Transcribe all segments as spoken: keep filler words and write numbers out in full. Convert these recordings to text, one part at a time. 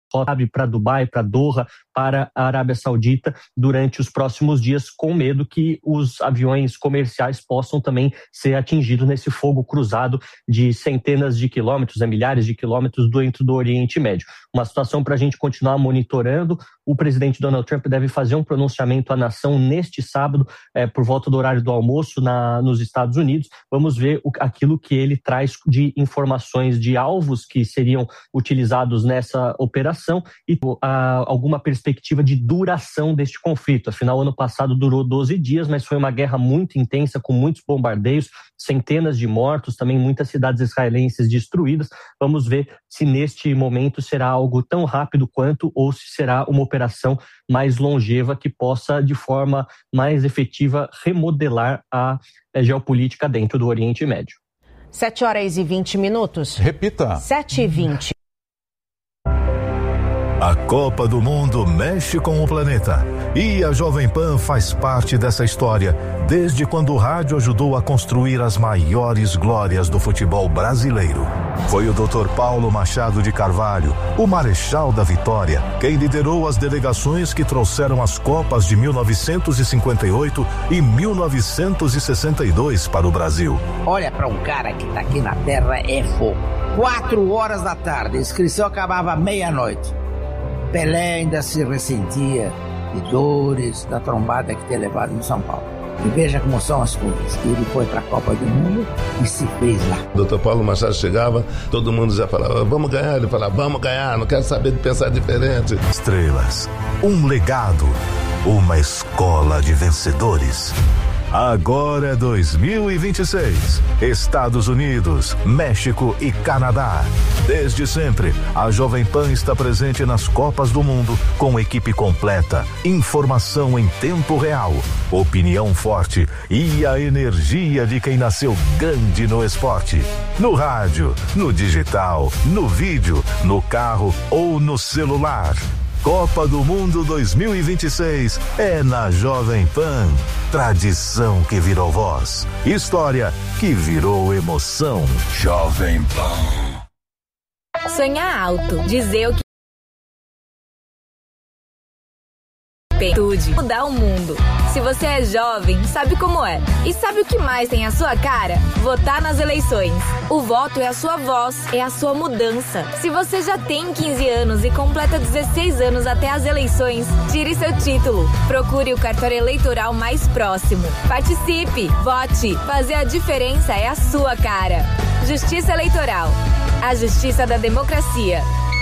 para Dubai, para Doha, para a Arábia Saudita durante os próximos dias, com medo que os aviões comerciais possam também ser atingidos nesse fogo cruzado de centenas de quilômetros, né, milhares de quilômetros dentro do Oriente Médio. Uma situação para a gente continuar monitorando. O presidente Donald Trump deve fazer um pronunciamento à nação neste sábado, é, por volta do horário do almoço na, nos Estados Unidos. Vamos ver o, aquilo que ele traz de informações de alvos que seriam utilizados nessa operação e a, alguma perspectiva de duração deste conflito. Afinal, ano passado durou doze dias, mas foi uma guerra muito intensa, com muitos bombardeios, centenas de mortos, também muitas cidades israelenses destruídas. Vamos ver se neste momento será algo tão rápido quanto, ou se será uma operação mais longeva que possa, de forma mais efetiva, remodelar a, a geopolítica dentro do Oriente Médio. sete horas e vinte minutos. Repita. sete e vinte. A Copa do Mundo mexe com o planeta e a Jovem Pan faz parte dessa história desde quando o rádio ajudou a construir as maiores glórias do futebol brasileiro. Foi o doutor Paulo Machado de Carvalho, o Marechal da Vitória, quem liderou as delegações que trouxeram as Copas de mil novecentos e cinquenta e oito e mil novecentos e sessenta e dois para o Brasil. Olha, para um cara que tá aqui na Terra é fogo. Quatro horas da tarde, a inscrição acabava meia-noite. Pelé ainda se ressentia de dores da trombada que tinha levado em São Paulo. E veja como são as coisas. Ele foi para a Copa do Mundo e se fez lá. O doutor Paulo Machado chegava, todo mundo já falava, vamos ganhar. Ele falava, vamos ganhar, não quero saber de pensar diferente. Estrelas, um legado, uma escola de vencedores. Agora é dois mil e vinte e seis. Estados Unidos, México e Canadá. Desde sempre, a Jovem Pan está presente nas Copas do Mundo com equipe completa, informação em tempo real, opinião forte e a energia de quem nasceu grande no esporte. No rádio, no digital, no vídeo, no carro ou no celular. Copa do Mundo dois mil e vinte e seis é na Jovem Pan. Tradição que virou voz. História que virou emoção. Jovem Pan. Sonhar alto. Dizer o que mudar o mundo. Se você é jovem, sabe como é. E sabe o que mais tem a sua cara? Votar nas eleições. O voto é a sua voz, é a sua mudança. Se você já tem quinze anos e completa dezesseis anos até as eleições, tire seu título. Procure o cartório eleitoral mais próximo. Participe, vote. Fazer a diferença é a sua cara. Justiça Eleitoral. A justiça da democracia.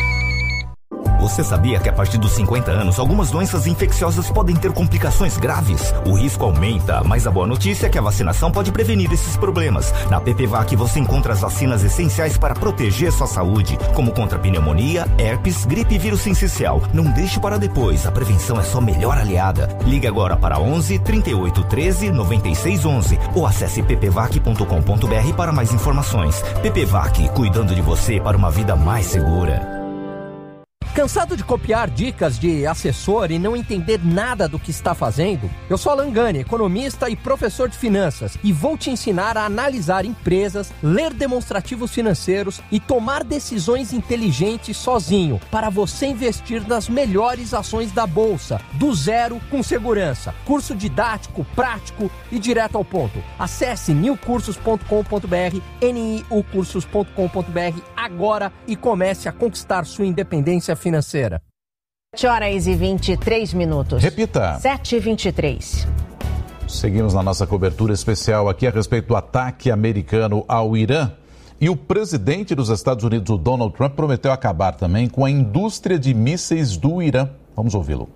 Você sabia que a partir dos cinquenta anos, algumas doenças infecciosas podem ter complicações graves? O risco aumenta, mas a boa notícia é que a vacinação pode prevenir esses problemas. Na PPVAC você encontra as vacinas essenciais para proteger sua saúde, como contra pneumonia, herpes, gripe e vírus sincicial. Não deixe para depois, a prevenção é sua melhor aliada. Ligue agora para onze, trinta e oito, treze, noventa e seis, onze ou acesse p p vac ponto com ponto b r para mais informações. PPVAC, cuidando de você para uma vida mais segura. Cansado de copiar dicas de assessor e não entender nada do que está fazendo? Eu sou Alan Gani, economista e professor de finanças, e vou te ensinar a analisar empresas, ler demonstrativos financeiros e tomar decisões inteligentes sozinho, para você investir nas melhores ações da Bolsa, do zero com segurança. Curso didático, prático e direto ao ponto. Acesse new cursos ponto com ponto b r, n i u cursos ponto com ponto b r agora e comece a conquistar sua independência financeira. financeira. sete horas e vinte e três minutos. Repita. sete e vinte e três. Seguimos na nossa cobertura especial aqui a respeito do ataque americano ao Irã. E o presidente dos Estados Unidos, o Donald Trump, prometeu acabar também com a indústria de mísseis do Irã. Vamos ouvi-lo.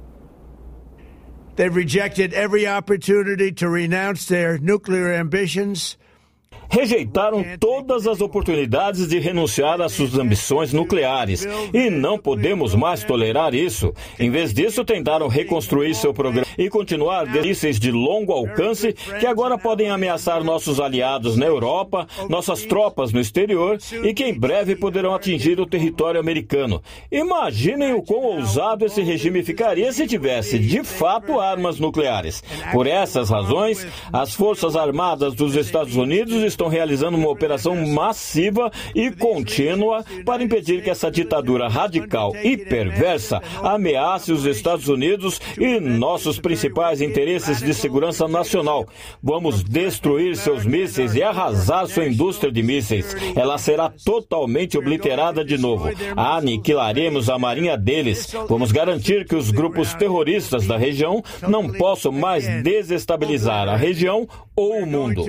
They've rejected every opportunity to renounce their nuclear ambitions. Rejeitaram todas as oportunidades de renunciar às suas ambições nucleares e não podemos mais tolerar isso. Em vez disso, tentaram reconstruir seu programa e continuar de mísseis de longo alcance que agora podem ameaçar nossos aliados na Europa, nossas tropas no exterior e que em breve poderão atingir o território americano. Imaginem o quão ousado esse regime ficaria se tivesse, de fato, armas nucleares. Por essas razões, as Forças Armadas dos Estados Unidos estão realizando uma operação massiva e contínua para impedir que essa ditadura radical e perversa ameace os Estados Unidos e nossos principais interesses de segurança nacional. Vamos destruir seus mísseis e arrasar sua indústria de mísseis. Ela será totalmente obliterada de novo. Aniquilaremos a marinha deles. Vamos garantir que os grupos terroristas da região não possam mais desestabilizar a região ou o mundo.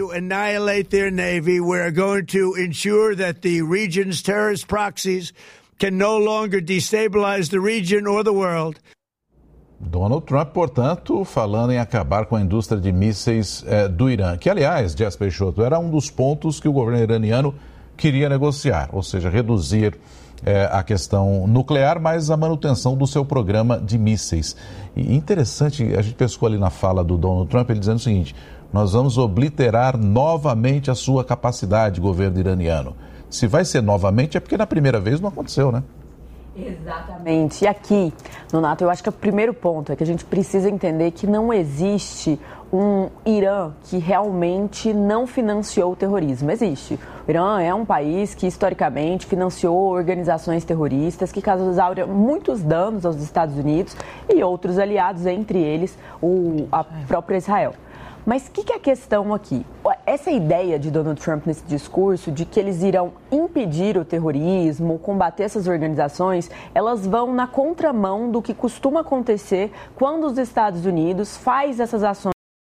Can no longer destabilize the region or the world. Donald Trump, portanto, falando em acabar com a indústria de mísseis eh, do Irã, que, aliás, Jess Peixoto, era um dos pontos que o governo iraniano queria negociar, ou seja, reduzir eh, a questão nuclear, mas a manutenção do seu programa de mísseis. E interessante, a gente pescou ali na fala do Donald Trump, ele dizendo o seguinte: nós vamos obliterar novamente a sua capacidade, governo iraniano. Se vai ser novamente, é porque na primeira vez não aconteceu, né? Exatamente. E aqui, Nonato, eu acho que o primeiro ponto é que a gente precisa entender que não existe um Irã que realmente não financiou o terrorismo. Existe. O Irã é um país que, historicamente, financiou organizações terroristas que causaram muitos danos aos Estados Unidos e outros aliados, entre eles o, a própria Israel. Mas o que, que é a questão aqui? Essa ideia de Donald Trump nesse discurso de que eles irão impedir o terrorismo, combater essas organizações, elas vão na contramão do que costuma acontecer quando os Estados Unidos faz essas ações.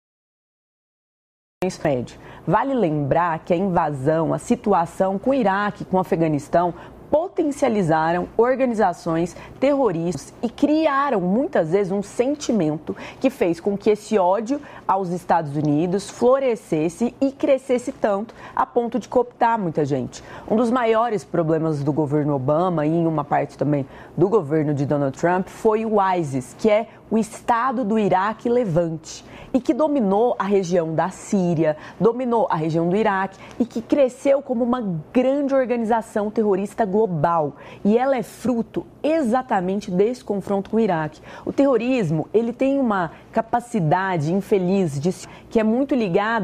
Vale lembrar que a invasão, a situação com o Iraque, com o Afeganistão, potencializaram organizações terroristas e criaram muitas vezes um sentimento que fez com que esse ódio aos Estados Unidos florescesse e crescesse tanto a ponto de cooptar muita gente. Um dos maiores problemas do governo Obama e em uma parte também do governo de Donald Trump foi o ISIS, que é o Estado do Iraque Levante, e que dominou a região da Síria, dominou a região do Iraque e que cresceu como uma grande organização terrorista global. E ela é fruto exatamente desse confronto com o Iraque. O terrorismo, ele tem uma capacidade infeliz de, que é muito ligada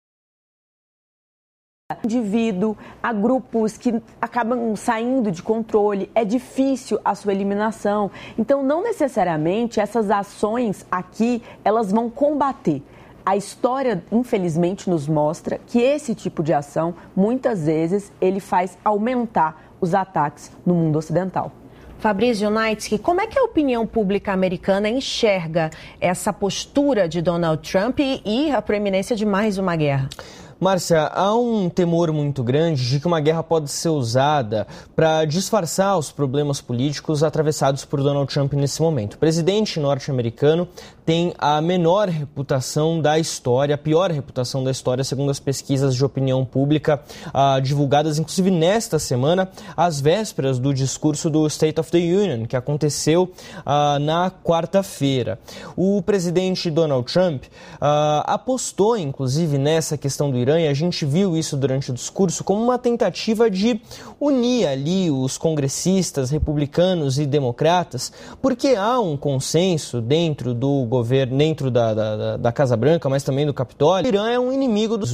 indivíduo, a grupos que acabam saindo de controle, é difícil a sua eliminação. Então, não necessariamente essas ações aqui, elas vão combater. A história, infelizmente, nos mostra que esse tipo de ação, muitas vezes, ele faz aumentar os ataques no mundo ocidental. Fabrício Naitsky, como é que a opinião pública americana enxerga essa postura de Donald Trump e, e a proeminência de mais uma guerra? Márcia, há um temor muito grande de que uma guerra pode ser usada para disfarçar os problemas políticos atravessados por Donald Trump nesse momento. O presidente norte-americano tem a menor reputação da história, a pior reputação da história, segundo as pesquisas de opinião pública ah, divulgadas, inclusive nesta semana, às vésperas do discurso do State of the Union, que aconteceu ah, na quarta-feira. O presidente Donald Trump ah, apostou, inclusive, nessa questão do Irã, e a gente viu isso durante o discurso como uma tentativa de unir ali os congressistas, republicanos e democratas, porque há um consenso dentro do governo, dentro da, da, da Casa Branca, mas também do Capitólio. O Irã é um inimigo dos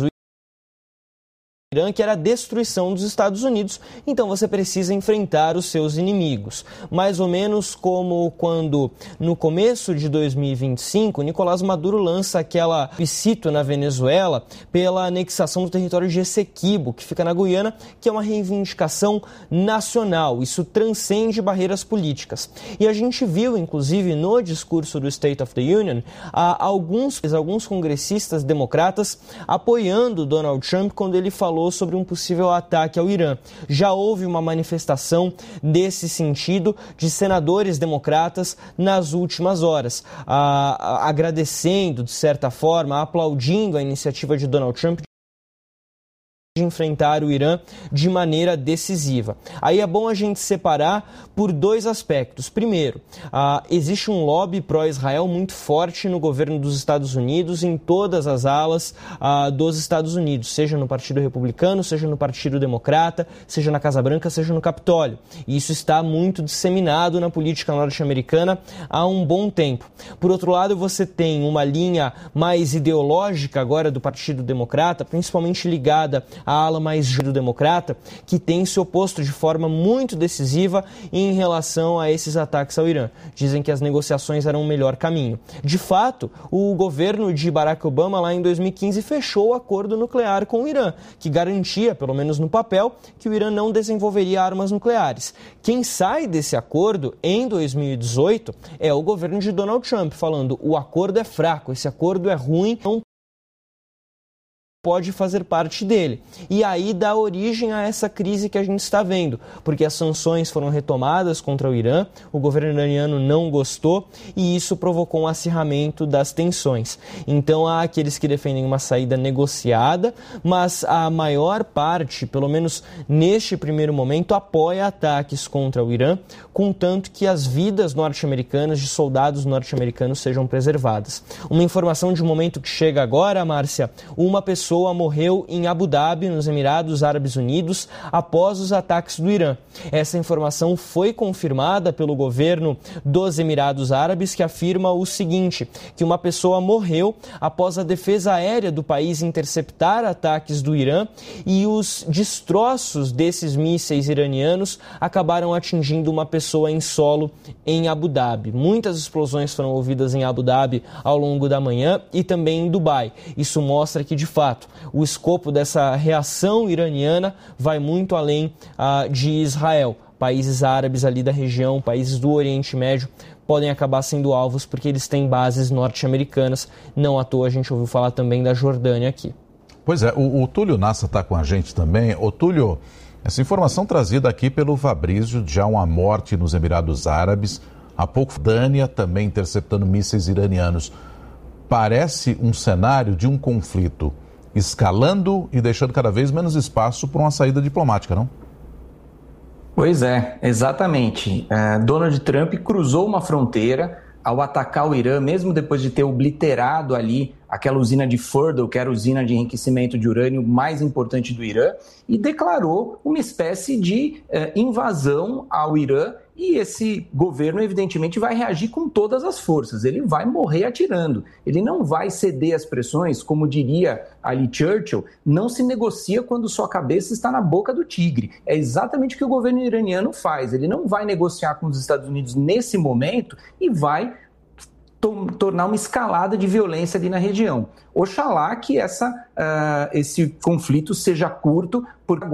Irã, que era a destruição dos Estados Unidos, então você precisa enfrentar os seus inimigos. Mais ou menos como quando, no começo de dois mil e vinte e cinco, Nicolás Maduro lança aquela plebiscito na Venezuela pela anexação do território de Essequibo, que fica na Guiana, que é uma reivindicação nacional. Isso transcende barreiras políticas. E a gente viu, inclusive, no discurso do State of the Union, alguns, alguns congressistas democratas apoiando Donald Trump quando ele falou sobre um possível ataque ao Irã. Já houve uma manifestação desse sentido de senadores democratas nas últimas horas, a, a, agradecendo, de certa forma, aplaudindo a iniciativa de Donald Trump de enfrentar o Irã de maneira decisiva. Aí é bom a gente separar por dois aspectos. Primeiro, ah, existe um lobby pró-Israel muito forte no governo dos Estados Unidos, em todas as alas ah, dos Estados Unidos, seja no Partido Republicano, seja no Partido Democrata, seja na Casa Branca, seja no Capitólio. E isso está muito disseminado na política norte-americana há um bom tempo. Por outro lado, você tem uma linha mais ideológica agora do Partido Democrata, principalmente ligada a ala mais do democrata, que tem se oposto de forma muito decisiva em relação a esses ataques ao Irã. Dizem que as negociações eram o melhor caminho. De fato, o governo de Barack Obama, lá em dois mil e quinze, fechou o acordo nuclear com o Irã, que garantia, pelo menos no papel, que o Irã não desenvolveria armas nucleares. Quem sai desse acordo em dois mil e dezoito é o governo de Donald Trump, falando: o acordo é fraco, esse acordo é ruim, não pode fazer parte dele. E aí dá origem a essa crise que a gente está vendo, porque as sanções foram retomadas contra o Irã, o governo iraniano não gostou e isso provocou um acirramento das tensões. Então há aqueles que defendem uma saída negociada, mas a maior parte, pelo menos neste primeiro momento, apoia ataques contra o Irã, contanto que as vidas norte-americanas, de soldados norte-americanos, sejam preservadas. Uma informação de um momento que chega agora, Márcia: uma pessoa morreu em Abu Dhabi, nos Emirados Árabes Unidos, após os ataques do Irã. Essa informação foi confirmada pelo governo dos Emirados Árabes, que afirma o seguinte, que uma pessoa morreu após a defesa aérea do país interceptar ataques do Irã e os destroços desses mísseis iranianos acabaram atingindo uma pessoa em solo em Abu Dhabi. Muitas explosões foram ouvidas em Abu Dhabi ao longo da manhã e também em Dubai. Isso mostra que, de fato, o escopo dessa reação iraniana vai muito além ah, de Israel. Países árabes ali da região, países do Oriente Médio, podem acabar sendo alvos porque eles têm bases norte-americanas. Não à toa a gente ouviu falar também da Jordânia aqui. Pois é, o, o Túlio Nassa está com a gente também. Ô Túlio, essa informação trazida aqui pelo Fabrício, já uma morte nos Emirados Árabes, há pouco Jordânia também interceptando mísseis iranianos. Parece um cenário de um conflito escalando e deixando cada vez menos espaço para uma saída diplomática, não? Pois é, exatamente. É, Donald Trump cruzou uma fronteira ao atacar o Irã, mesmo depois de ter obliterado ali aquela usina de Fordow, que era a usina de enriquecimento de urânio mais importante do Irã, e declarou uma espécie de é, invasão ao Irã. E esse governo, evidentemente, vai reagir com todas as forças. Ele vai morrer atirando. Ele não vai ceder às pressões, como diria ali Churchill, não se negocia quando sua cabeça está na boca do tigre. É exatamente o que o governo iraniano faz. Ele não vai negociar com os Estados Unidos nesse momento e vai to- tornar uma escalada de violência ali na região. Oxalá que essa, uh, esse conflito seja curto, porque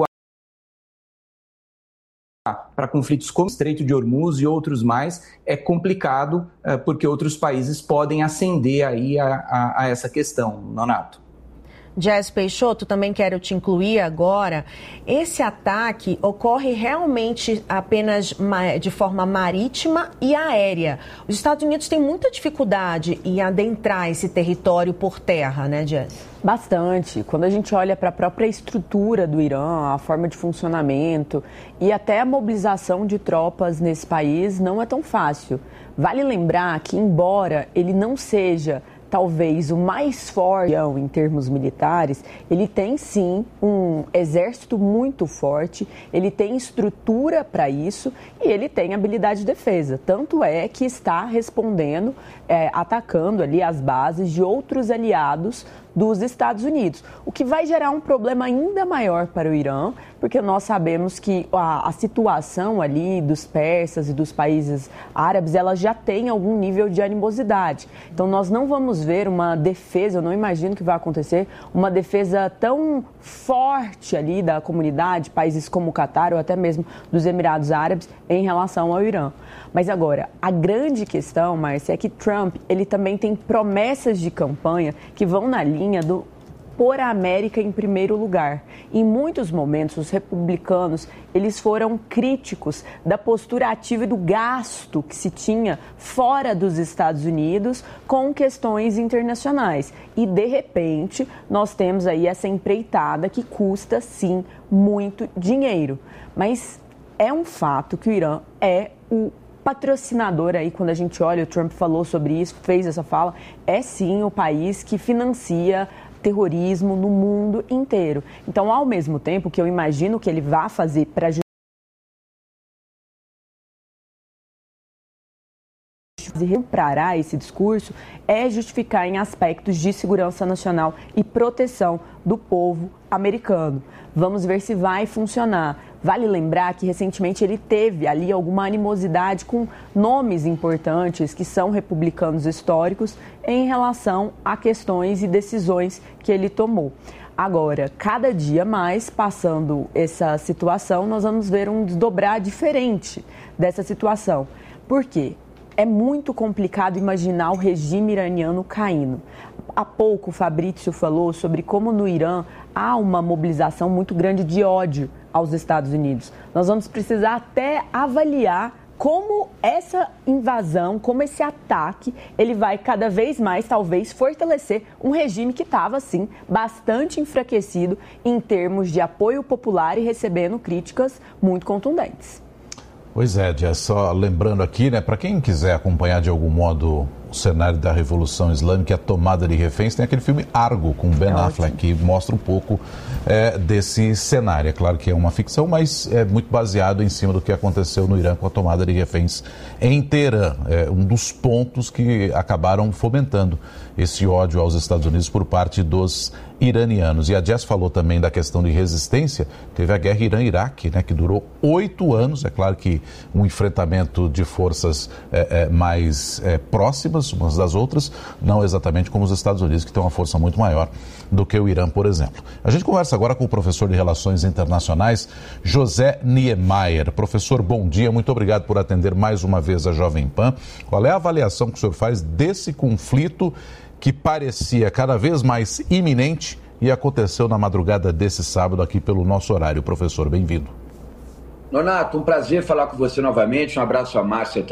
para conflitos como o Estreito de Hormuz e outros mais, é complicado uh, porque outros países podem ascender aí a, a, a essa questão, Nonato. Jess Peixoto, também quero te incluir agora. Esse ataque ocorre realmente apenas de forma marítima e aérea. Os Estados Unidos têm muita dificuldade em adentrar esse território por terra, né, Jess? Bastante. Quando a gente olha para a própria estrutura do Irã, a forma de funcionamento e até a mobilização de tropas nesse país não é tão fácil. Vale lembrar que, embora ele não seja talvez o mais forte em termos militares, ele tem sim um exército muito forte, ele tem estrutura para isso e ele tem habilidade de defesa. Tanto é que está respondendo, é, atacando ali as bases de outros aliados dos Estados Unidos, o que vai gerar um problema ainda maior para o Irã, porque nós sabemos que a, a situação ali dos persas e dos países árabes, ela já tem algum nível de animosidade. Então nós não vamos ver uma defesa, eu não imagino que vai acontecer, uma defesa tão forte ali da comunidade, países como o Catar ou até mesmo dos Emirados Árabes, em relação ao Irã. Mas agora, a grande questão, Márcia, é que Trump, ele também tem promessas de campanha que vão na linha do pôr a América em primeiro lugar. Em muitos momentos, os republicanos eles foram críticos da postura ativa e do gasto que se tinha fora dos Estados Unidos com questões internacionais. E, de repente, nós temos aí essa empreitada que custa, sim, muito dinheiro. Mas é um fato que o Irã é o patrocinador aí, quando a gente olha, o Trump falou sobre isso, fez essa fala, é sim o país que financia terrorismo no mundo inteiro. Então, ao mesmo tempo que eu imagino que ele vá fazer para reparar esse discurso, é justificar em aspectos de segurança nacional e proteção do povo americano. Vamos ver se vai funcionar. Vale lembrar que recentemente ele teve ali alguma animosidade com nomes importantes que são republicanos históricos em relação a questões e decisões que ele tomou. Agora, cada dia mais, passando essa situação, nós vamos ver um desdobrar diferente dessa situação. Por quê? É muito complicado imaginar o regime iraniano caindo. Há pouco o Fabrício falou sobre como no Irã há uma mobilização muito grande de ódio aos Estados Unidos. Nós vamos precisar até avaliar como essa invasão, como esse ataque, ele vai cada vez mais, talvez, fortalecer um regime que estava, assim, bastante enfraquecido em termos de apoio popular e recebendo críticas muito contundentes. Pois é, Jess, só lembrando aqui, né, para quem quiser acompanhar de algum modo o cenário da Revolução Islâmica e a tomada de reféns, tem aquele filme Argo, com Ben Affleck, que mostra um pouco é, desse cenário. É claro que é uma ficção, mas é muito baseado em cima do que aconteceu no Irã com a tomada de reféns em Teherã. É um dos pontos que acabaram fomentando esse ódio aos Estados Unidos por parte dos iranianos. E a Jess falou também da questão de resistência. Teve a guerra Irã-Iraque, né, que durou oito anos. É claro que um enfrentamento de forças é, é, mais é, próximas umas das outras, não exatamente como os Estados Unidos, que tem uma força muito maior do que o Irã, por exemplo. A gente conversa agora com o professor de Relações Internacionais, José Niemeyer. Professor, bom dia, muito obrigado por atender mais uma vez a Jovem Pan. Qual é a avaliação que o senhor faz desse conflito que parecia cada vez mais iminente e aconteceu na madrugada desse sábado aqui pelo nosso horário? Professor, bem-vindo. Nonato, um prazer falar com você novamente. Um abraço à Márcia.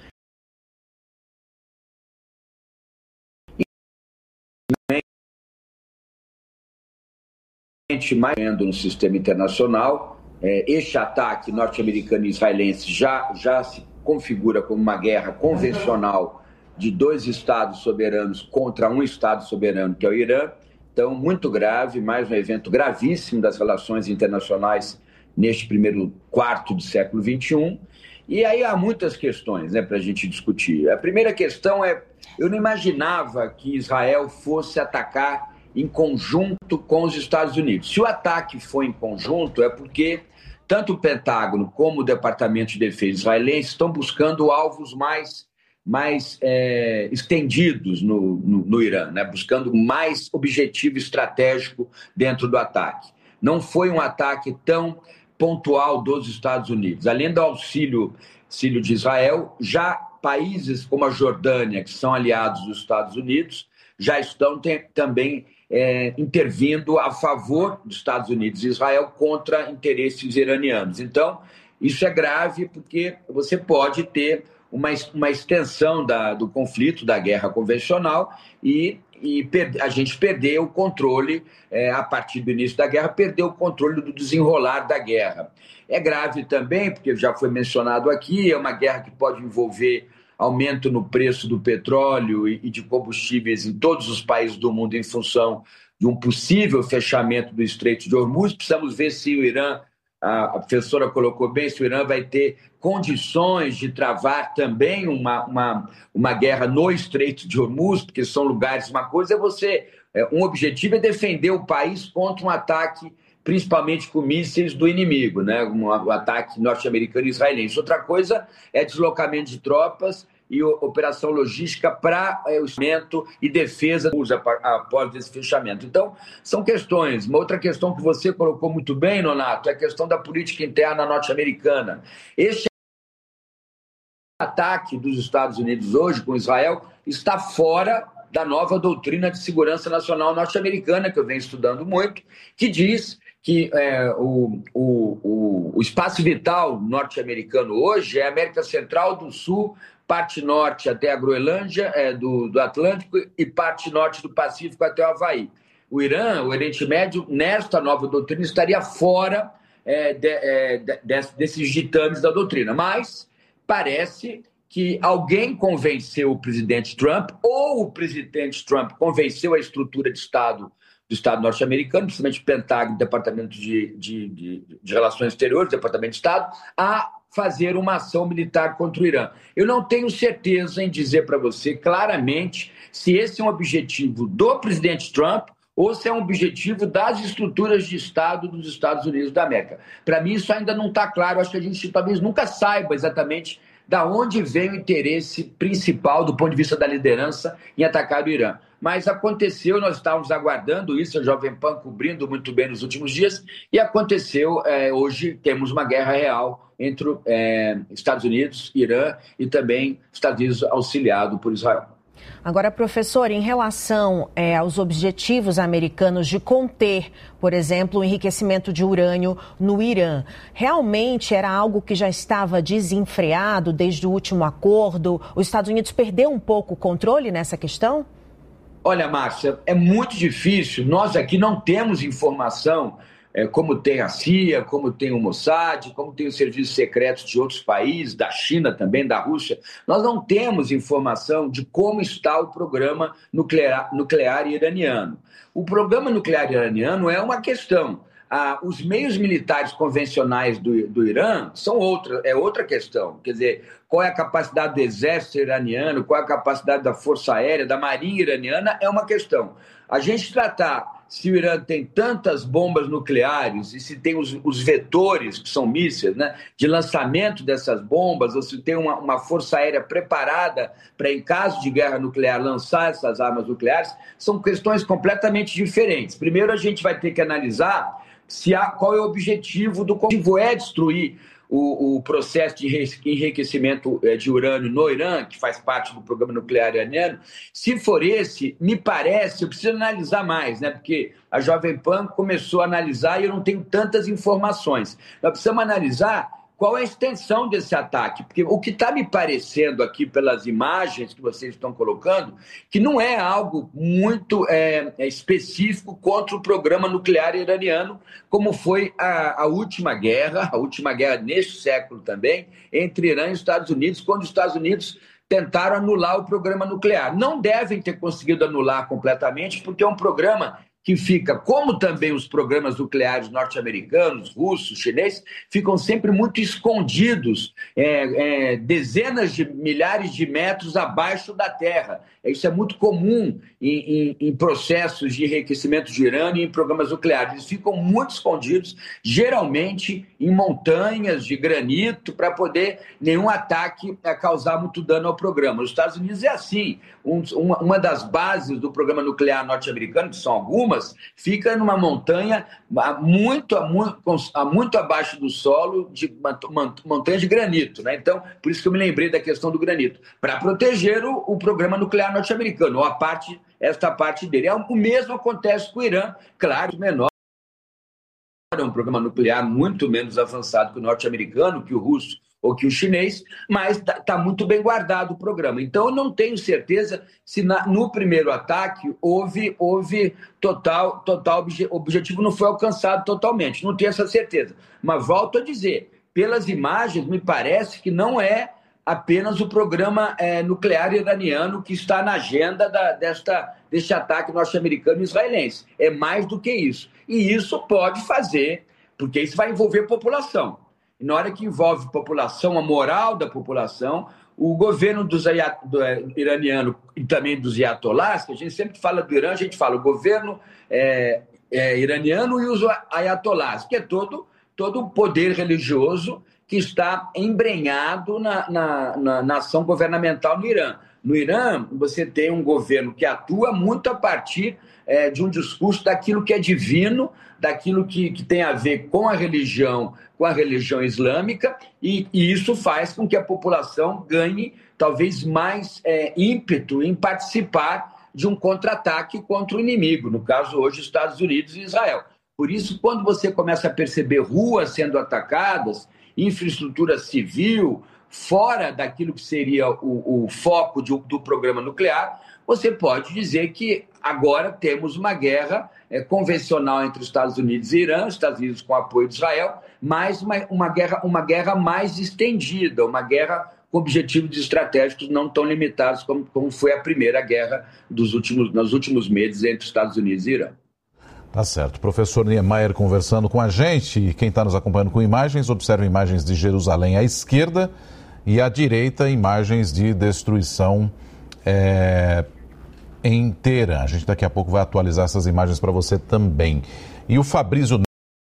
Mais no sistema internacional, é, este ataque norte-americano e israelense já, já se configura como uma guerra convencional de dois estados soberanos contra um estado soberano, que é o Irã. Então, muito grave, mais um evento gravíssimo das relações internacionais neste primeiro quarto do século vinte e um. E aí há muitas questões, né, para a gente discutir. A primeira questão é, eu não imaginava que Israel fosse atacar em conjunto com os Estados Unidos. Se o ataque foi em conjunto, é porque tanto o Pentágono como o Departamento de Defesa israelense estão buscando alvos mais, mais é, estendidos no, no, no Irã, né? Buscando mais objetivo estratégico dentro do ataque. Não foi um ataque tão pontual dos Estados Unidos. Além do auxílio, auxílio de Israel, já países como a Jordânia, que são aliados dos Estados Unidos, já estão tem, também É, intervindo a favor dos Estados Unidos e Israel contra interesses iranianos. Então, isso é grave porque você pode ter uma, uma extensão da, do conflito, da guerra convencional e, e per, a gente perder o controle, é, a partir do início da guerra, perder o controle do desenrolar da guerra. É grave também, porque já foi mencionado aqui, é uma guerra que pode envolver aumento no preço do petróleo e de combustíveis em todos os países do mundo em função de um possível fechamento do Estreito de Hormuz. Precisamos ver se o Irã, a professora colocou bem, se o Irã vai ter condições de travar também uma, uma, uma guerra no Estreito de Hormuz, porque são lugares, uma coisa é você, um objetivo é defender o país contra um ataque, principalmente com mísseis do inimigo, né? um, um ataque norte-americano e israelense. Outra coisa é deslocamento de tropas e operação logística para é, o fechamento e defesa após esse fechamento. Então, são questões. Uma outra questão que você colocou muito bem, Nonato, é a questão da política interna norte-americana. Este ataque dos Estados Unidos hoje com Israel está fora da nova doutrina de segurança nacional norte-americana, que eu venho estudando muito, que diz que é, o, o, o, o espaço vital norte-americano hoje é a América Central, do Sul, parte norte até a Groenlândia, é, do, do Atlântico, e parte norte do Pacífico até o Havaí. O Irã, o Oriente Médio, nesta nova doutrina, estaria fora é, de, é, de, desses ditames da doutrina. Mas parece que alguém convenceu o presidente Trump, ou o presidente Trump convenceu a estrutura de Estado do Estado norte-americano, principalmente o Pentágono, Departamento de, de, de, de Relações Exteriores, Departamento de Estado, a fazer uma ação militar contra o Irã. Eu não tenho certeza em dizer para você claramente se esse é um objetivo do presidente Trump ou se é um objetivo das estruturas de Estado dos Estados Unidos da América. Para mim, isso ainda não está claro. Acho que a gente talvez nunca saiba exatamente da onde vem o interesse principal do ponto de vista da liderança em atacar o Irã. Mas aconteceu, nós estávamos aguardando isso, a Jovem Pan cobrindo muito bem nos últimos dias, e aconteceu, é, hoje temos uma guerra real entre é, Estados Unidos, Irã e também Estados Unidos auxiliado por Israel. Agora, professor, em relação é, aos objetivos americanos de conter, por exemplo, o enriquecimento de urânio no Irã, realmente era algo que já estava desenfreado desde o último acordo? Os Estados Unidos perdeu um pouco o controle nessa questão? Olha, Márcia, é muito difícil. Nós aqui não temos informação é, como tem a C I A, como tem o Mossad, como tem os serviços secretos de outros países, da China também, da Rússia. Nós não temos informação de como está o programa nuclear, nuclear iraniano. O programa nuclear iraniano é uma questão. Ah, os meios militares convencionais do, do Irã são outra, é outra questão. Quer dizer, qual é a capacidade do exército iraniano, qual é a capacidade da força aérea, da marinha iraniana, é uma questão. A gente tratar se o Irã tem tantas bombas nucleares e se tem os, os vetores, que são mísseis, né, de lançamento dessas bombas, ou se tem uma, uma força aérea preparada para, em caso de guerra nuclear, lançar essas armas nucleares, são questões completamente diferentes. Primeiro, a gente vai ter que analisar se há, qual é o objetivo do objetivo é destruir o, o processo de enriquecimento de urânio no Irã, que faz parte do programa nuclear iraniano. Se for esse, me parece, eu preciso analisar mais, né? Porque a Jovem Pan começou a analisar e eu não tenho tantas informações. Nós precisamos analisar qual é a extensão desse ataque, porque o que está me parecendo aqui pelas imagens que vocês estão colocando, que não é algo muito é, específico contra o programa nuclear iraniano, como foi a, a última guerra, a última guerra neste século também, entre Irã e Estados Unidos, quando os Estados Unidos tentaram anular o programa nuclear. Não devem ter conseguido anular completamente, porque é um programa que fica, como também os programas nucleares norte-americanos, russos, chineses, ficam sempre muito escondidos, é, é, dezenas de milhares de metros abaixo da terra. Isso é muito comum em, em, em processos de enriquecimento de urânio e em programas nucleares. Eles ficam muito escondidos, geralmente em montanhas de granito, para poder nenhum ataque causar muito dano ao programa. Os Estados Unidos é assim. Um, uma, uma das bases do programa nuclear norte-americano, que são algumas, fica numa montanha muito, muito, muito abaixo do solo, de montanha de granito, né? Então, por isso que eu me lembrei da questão do granito, para proteger o, o programa nuclear norte-americano, ou a parte, esta parte dele. É, o mesmo acontece com o Irã, claro, menor. É um programa nuclear muito menos avançado que o norte-americano, que o russo ou que o chinês, mas está tá muito bem guardado o programa. Então, eu não tenho certeza se na, no primeiro ataque houve, houve total, total obje, objetivo não foi alcançado totalmente. Não tenho essa certeza. Mas volto a dizer, pelas imagens, me parece que não é apenas o programa é, nuclear iraniano que está na agenda da, desta, deste ataque norte-americano e israelense. É mais do que isso. E isso pode fazer, porque isso vai envolver população. E na hora que envolve população, a moral da população, o governo dos ayat- do, é, iraniano e também dos ayatolás, que a gente sempre fala do Irã, a gente fala o governo é, é, iraniano e os ayatolás, que é todo, todo o poder religioso que está embrenhado na, na, na, na ação governamental no Irã. No Irã, você tem um governo que atua muito a partir é, de um discurso daquilo que é divino, daquilo que, que tem a ver com a religião, com a religião islâmica, e, e isso faz com que a população ganhe talvez mais é, ímpeto em participar de um contra-ataque contra o inimigo, no caso hoje Estados Unidos e Israel. Por isso, quando você começa a perceber ruas sendo atacadas, infraestrutura civil, fora daquilo que seria o, o foco de, do programa nuclear, você pode dizer que agora temos uma guerra é, convencional entre os Estados Unidos e Irã, os Estados Unidos com apoio de Israel, mas uma, uma, guerra, uma guerra mais estendida, uma guerra com objetivos estratégicos não tão limitados como, como foi a primeira guerra dos últimos, nos últimos meses entre os Estados Unidos e Irã. Tá certo. Professor Niemeyer conversando com a gente. Quem está nos acompanhando com imagens, observa imagens de Jerusalém à esquerda e à direita imagens de destruição é, inteira. A gente daqui a pouco vai atualizar essas imagens para você também. E o Fabrício...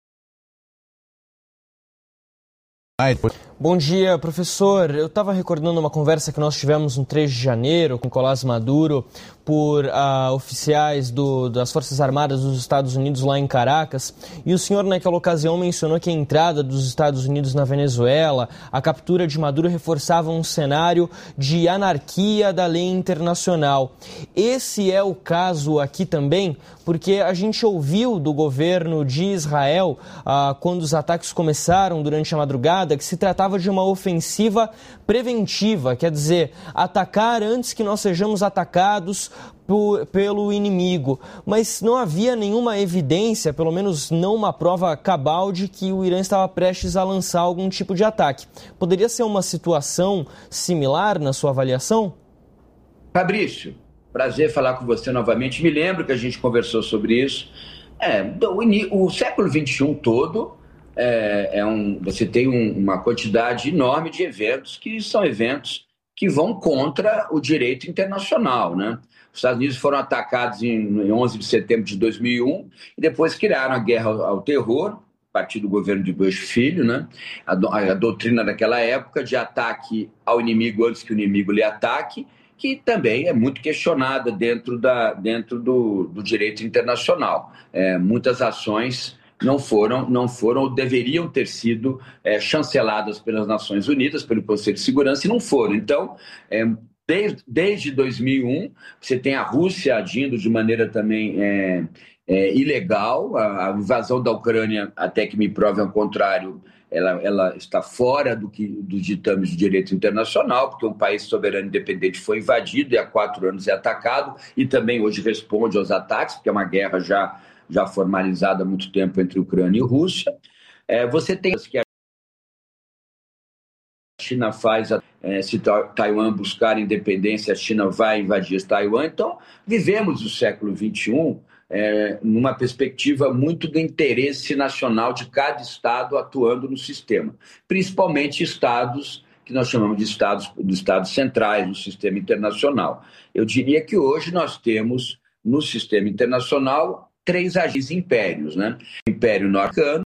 Bom dia, professor. Eu estava recordando uma conversa que nós tivemos no três de janeiro com Nicolás Maduro por uh, oficiais do, das Forças Armadas dos Estados Unidos lá em Caracas. E o senhor, naquela ocasião, mencionou que a entrada dos Estados Unidos na Venezuela, a captura de Maduro, reforçava um cenário de anarquia da lei internacional. Esse é o caso aqui também, porque a gente ouviu do governo de Israel, uh, quando os ataques começaram durante a madrugada, que se tratava de uma ofensiva preventiva, quer dizer, atacar antes que nós sejamos atacados por, pelo inimigo. Mas não havia nenhuma evidência, pelo menos não uma prova cabal, de que o Irã estava prestes a lançar algum tipo de ataque. Poderia ser uma situação similar na sua avaliação? Fabrício, prazer falar com você novamente. Me lembro que a gente conversou sobre isso. É, o, o século vinte e um todo... É, é um, você tem um, uma quantidade enorme de eventos que são eventos que vão contra o direito internacional, né? Os Estados Unidos foram atacados em, em onze de setembro de dois mil e um e depois criaram a guerra ao, ao terror, a partir do governo de Bush filho, né? A, a, a doutrina daquela época de ataque ao inimigo antes que o inimigo lhe ataque, que também é muito questionada dentro, da, dentro do, do direito internacional. É, muitas ações não foram, não foram ou deveriam ter sido é, chanceladas pelas Nações Unidas, pelo Conselho de Segurança, e não foram. Então, é, desde, desde dois mil e um, você tem a Rússia agindo de maneira também é, é, ilegal. A, a invasão da Ucrânia, até que me prove ao contrário, ela, ela está fora do que, dos ditames do direito internacional, porque um país soberano independente foi invadido e há quatro anos é atacado, e também hoje responde aos ataques, porque é uma guerra já... já formalizada há muito tempo entre Ucrânia e Rússia. É, você tem que a China faz, é, se Taiwan buscar independência, a China vai invadir Taiwan. Então, vivemos o século vinte e um é, numa perspectiva muito do interesse nacional de cada Estado atuando no sistema, principalmente estados que nós chamamos de estados, de estados centrais no sistema internacional. Eu diria que hoje nós temos no sistema internacional três agentes impérios, né? O Império Norte-Americano,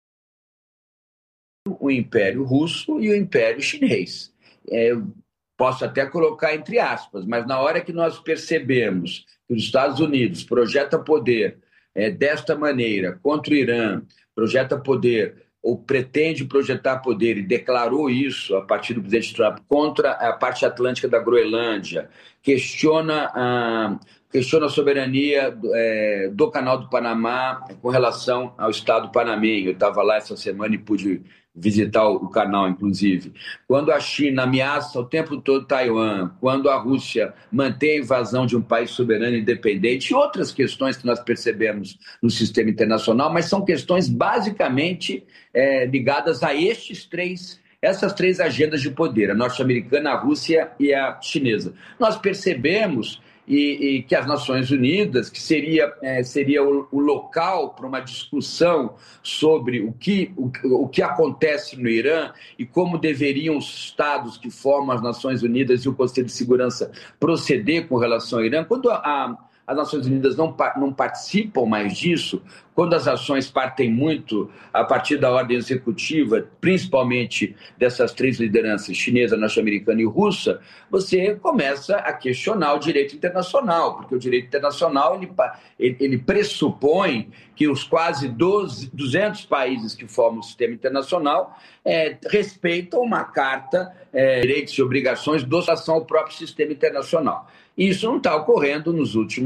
o Império Russo e o Império Chinês. É, eu posso até colocar entre aspas, mas na hora que nós percebemos que os Estados Unidos projeta poder é, desta maneira contra o Irã, projeta poder ou pretende projetar poder e declarou isso a partir do presidente Trump contra a parte atlântica da Groenlândia, questiona a... questiona a soberania é, do Canal do Panamá com relação ao Estado panamenho. Eu estava lá essa semana e pude visitar o, o canal, inclusive. Quando a China ameaça o tempo todo Taiwan, quando a Rússia mantém a invasão de um país soberano e independente, e outras questões que nós percebemos no sistema internacional, mas são questões basicamente é, ligadas a estes três essas três agendas de poder, a norte-americana, a Rússia e a chinesa. Nós percebemos E, e que as Nações Unidas, que seria, é, seria o, o local para uma discussão sobre o que, o, o que acontece no Irã e como deveriam os estados que formam as Nações Unidas e o Conselho de Segurança proceder com relação ao Irã. Quando a, a, as Nações Unidas não, não participam mais disso, quando as ações partem muito a partir da ordem executiva, principalmente dessas três lideranças, chinesa, norte-americana e russa, você começa a questionar o direito internacional, porque o direito internacional ele, ele, ele pressupõe que os quase doze, duzentos países que formam o sistema internacional é, respeitam uma carta é, de direitos e obrigações em relação ao próprio sistema internacional. Isso não está ocorrendo nos últimos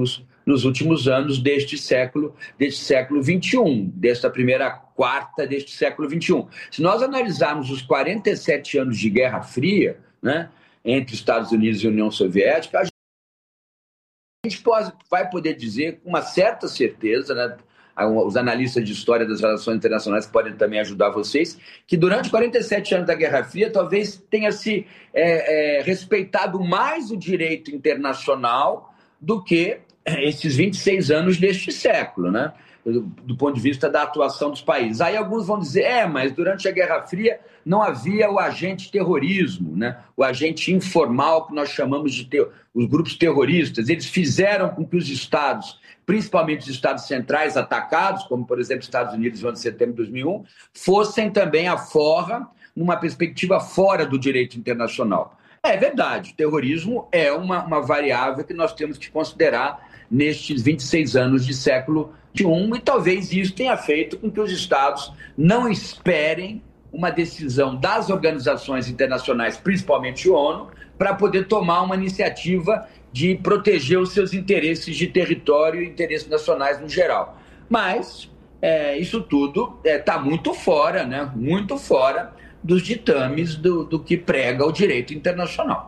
nos últimos anos deste século, deste século vinte e um, desta primeira quarta deste século vinte e um. Se nós analisarmos os quarenta e sete anos de Guerra Fria, né, entre Estados Unidos e União Soviética, a gente pode, vai poder dizer com uma certa certeza, né, os analistas de história das relações internacionais podem também ajudar vocês, que durante quarenta e sete anos da Guerra Fria talvez tenha se é, é, respeitado mais o direito internacional do que esses vinte e seis anos deste século, né? Do, do ponto de vista da atuação dos países. Aí alguns vão dizer, é, mas durante a Guerra Fria não havia o agente terrorismo, né? O agente informal que nós chamamos de ter, os grupos terroristas. Eles fizeram com que os estados, principalmente os estados centrais atacados, como por exemplo Estados Unidos no ano de setembro de dois mil e um, fossem também à forra, numa perspectiva fora do direito internacional. É verdade, o terrorismo é uma, uma variável que nós temos que considerar nestes vinte e seis anos de século vinte e um, e talvez isso tenha feito com que os estados não esperem uma decisão das organizações internacionais, principalmente a ONU, para poder tomar uma iniciativa de proteger os seus interesses de território e interesses nacionais no geral. Mas é, isso tudo está é, muito fora, né? Muito fora dos ditames do, do que prega o direito internacional.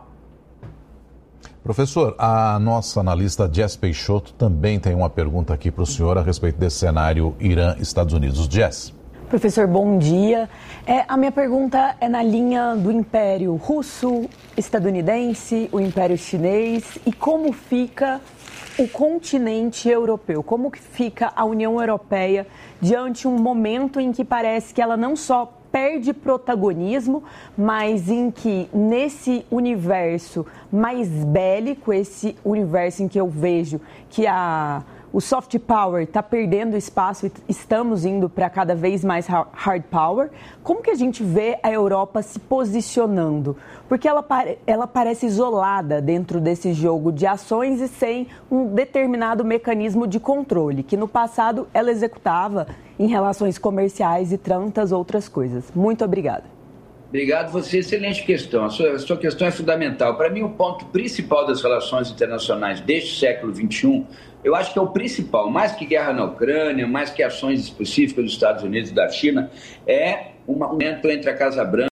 Professor, a nossa analista Jess Peixoto também tem uma pergunta aqui para o senhor a respeito desse cenário Irã-Estados Unidos. Jess. Professor, bom dia. É, a minha pergunta é na linha do Império Russo, estadunidense, o Império Chinês e como fica o continente europeu, como que fica a União Europeia diante de um momento em que parece que ela não só perde protagonismo, mas em que nesse universo mais bélico, esse universo em que eu vejo que a, o soft power está perdendo espaço e estamos indo para cada vez mais hard power, como que a gente vê a Europa se posicionando? Porque ela, ela parece isolada dentro desse jogo de ações e sem um determinado mecanismo de controle, que no passado ela executava em relações comerciais e tantas outras coisas. Muito obrigada. Obrigado, você. Excelente questão. A sua, a sua questão é fundamental. Para mim, o ponto principal das relações internacionais deste século vinte e um, eu acho que é o principal, mais que guerra na Ucrânia, mais que ações específicas dos Estados Unidos e da China, é um momento entre a Casa Branca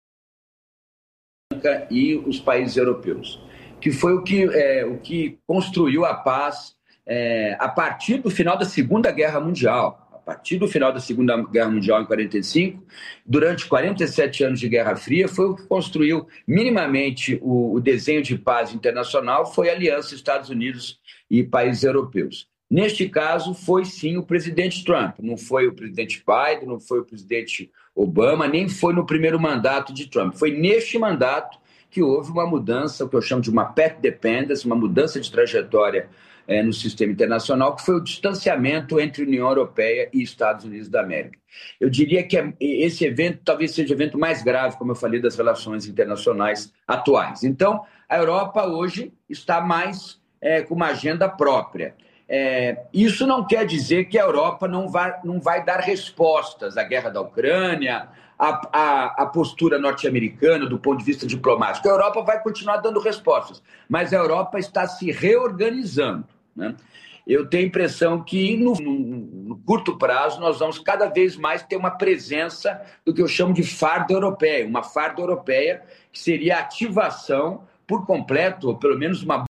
e os países europeus, que foi o que, é, o que construiu a paz é, a partir do final da Segunda Guerra Mundial. A partir do final da Segunda Guerra Mundial, em quarenta e cinco, durante quarenta e sete anos de Guerra Fria, foi o que construiu minimamente o, o desenho de paz internacional, foi a aliança Estados Unidos e países europeus. Neste caso, foi sim o presidente Trump, não foi o presidente Biden, não foi o presidente Obama, nem foi no primeiro mandato de Trump. Foi neste mandato que houve uma mudança, o que eu chamo de uma path dependence, uma mudança de trajetória É, no sistema internacional, que foi o distanciamento entre União Europeia e Estados Unidos da América. Eu diria que esse evento talvez seja o evento mais grave, como eu falei, das relações internacionais atuais. Então, a Europa hoje está mais é, com uma agenda própria. É, isso não quer dizer que a Europa não vai, não vai dar respostas à guerra da Ucrânia, à, à, à postura norte-americana do ponto de vista diplomático. A Europa vai continuar dando respostas, mas a Europa está se reorganizando, né? Eu tenho a impressão que no, no, no curto prazo nós vamos cada vez mais ter uma presença do que eu chamo de farda europeia, uma farda europeia que seria a ativação por completo, ou pelo menos uma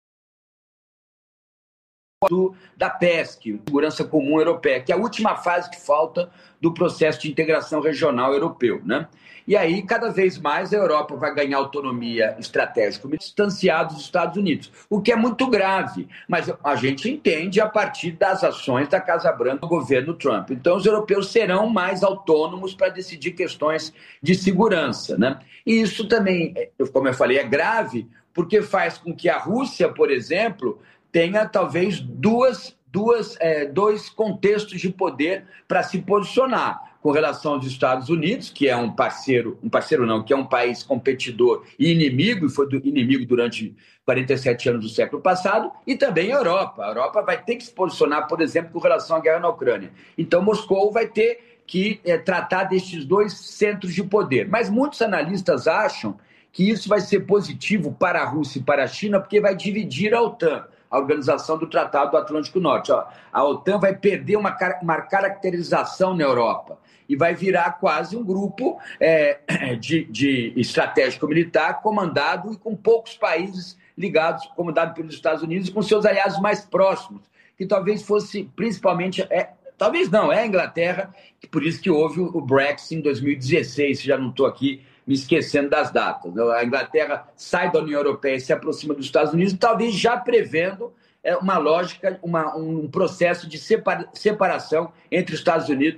Do, da PESC, Segurança Comum Europeia, que é a última fase que falta do processo de integração regional europeu, né? E aí, cada vez mais, a Europa vai ganhar autonomia estratégica, distanciada dos Estados Unidos, o que é muito grave, mas a gente entende a partir das ações da Casa Branca do governo Trump. Então, os europeus serão mais autônomos para decidir questões de segurança, né? E isso também, como eu falei, é grave, porque faz com que a Rússia, por exemplo, tenha talvez duas, duas, é, dois contextos de poder para se posicionar com relação aos Estados Unidos, que é um parceiro, um parceiro não, que é um país competidor e inimigo, e foi do, inimigo durante quarenta e sete anos do século passado, e também a Europa. A Europa vai ter que se posicionar, por exemplo, com relação à guerra na Ucrânia. Então, Moscou vai ter que é, tratar destes dois centros de poder. Mas muitos analistas acham que isso vai ser positivo para a Rússia e para a China, porque vai dividir a OTAN. a organização do Tratado do Atlântico Norte. Ó, a OTAN vai perder uma, uma caracterização na Europa e vai virar quase um grupo é, de, de estratégico militar comandado e com poucos países ligados, comandado pelos Estados Unidos e com seus aliados mais próximos, que talvez fosse principalmente, é, talvez não, é a Inglaterra, por isso que houve o Brexit em dois mil e dezesseis, já não estou aqui me esquecendo das datas. A Inglaterra sai da União Europeia e se aproxima dos Estados Unidos, talvez já prevendo é, uma lógica, uma, um processo de separa, separação entre os Estados Unidos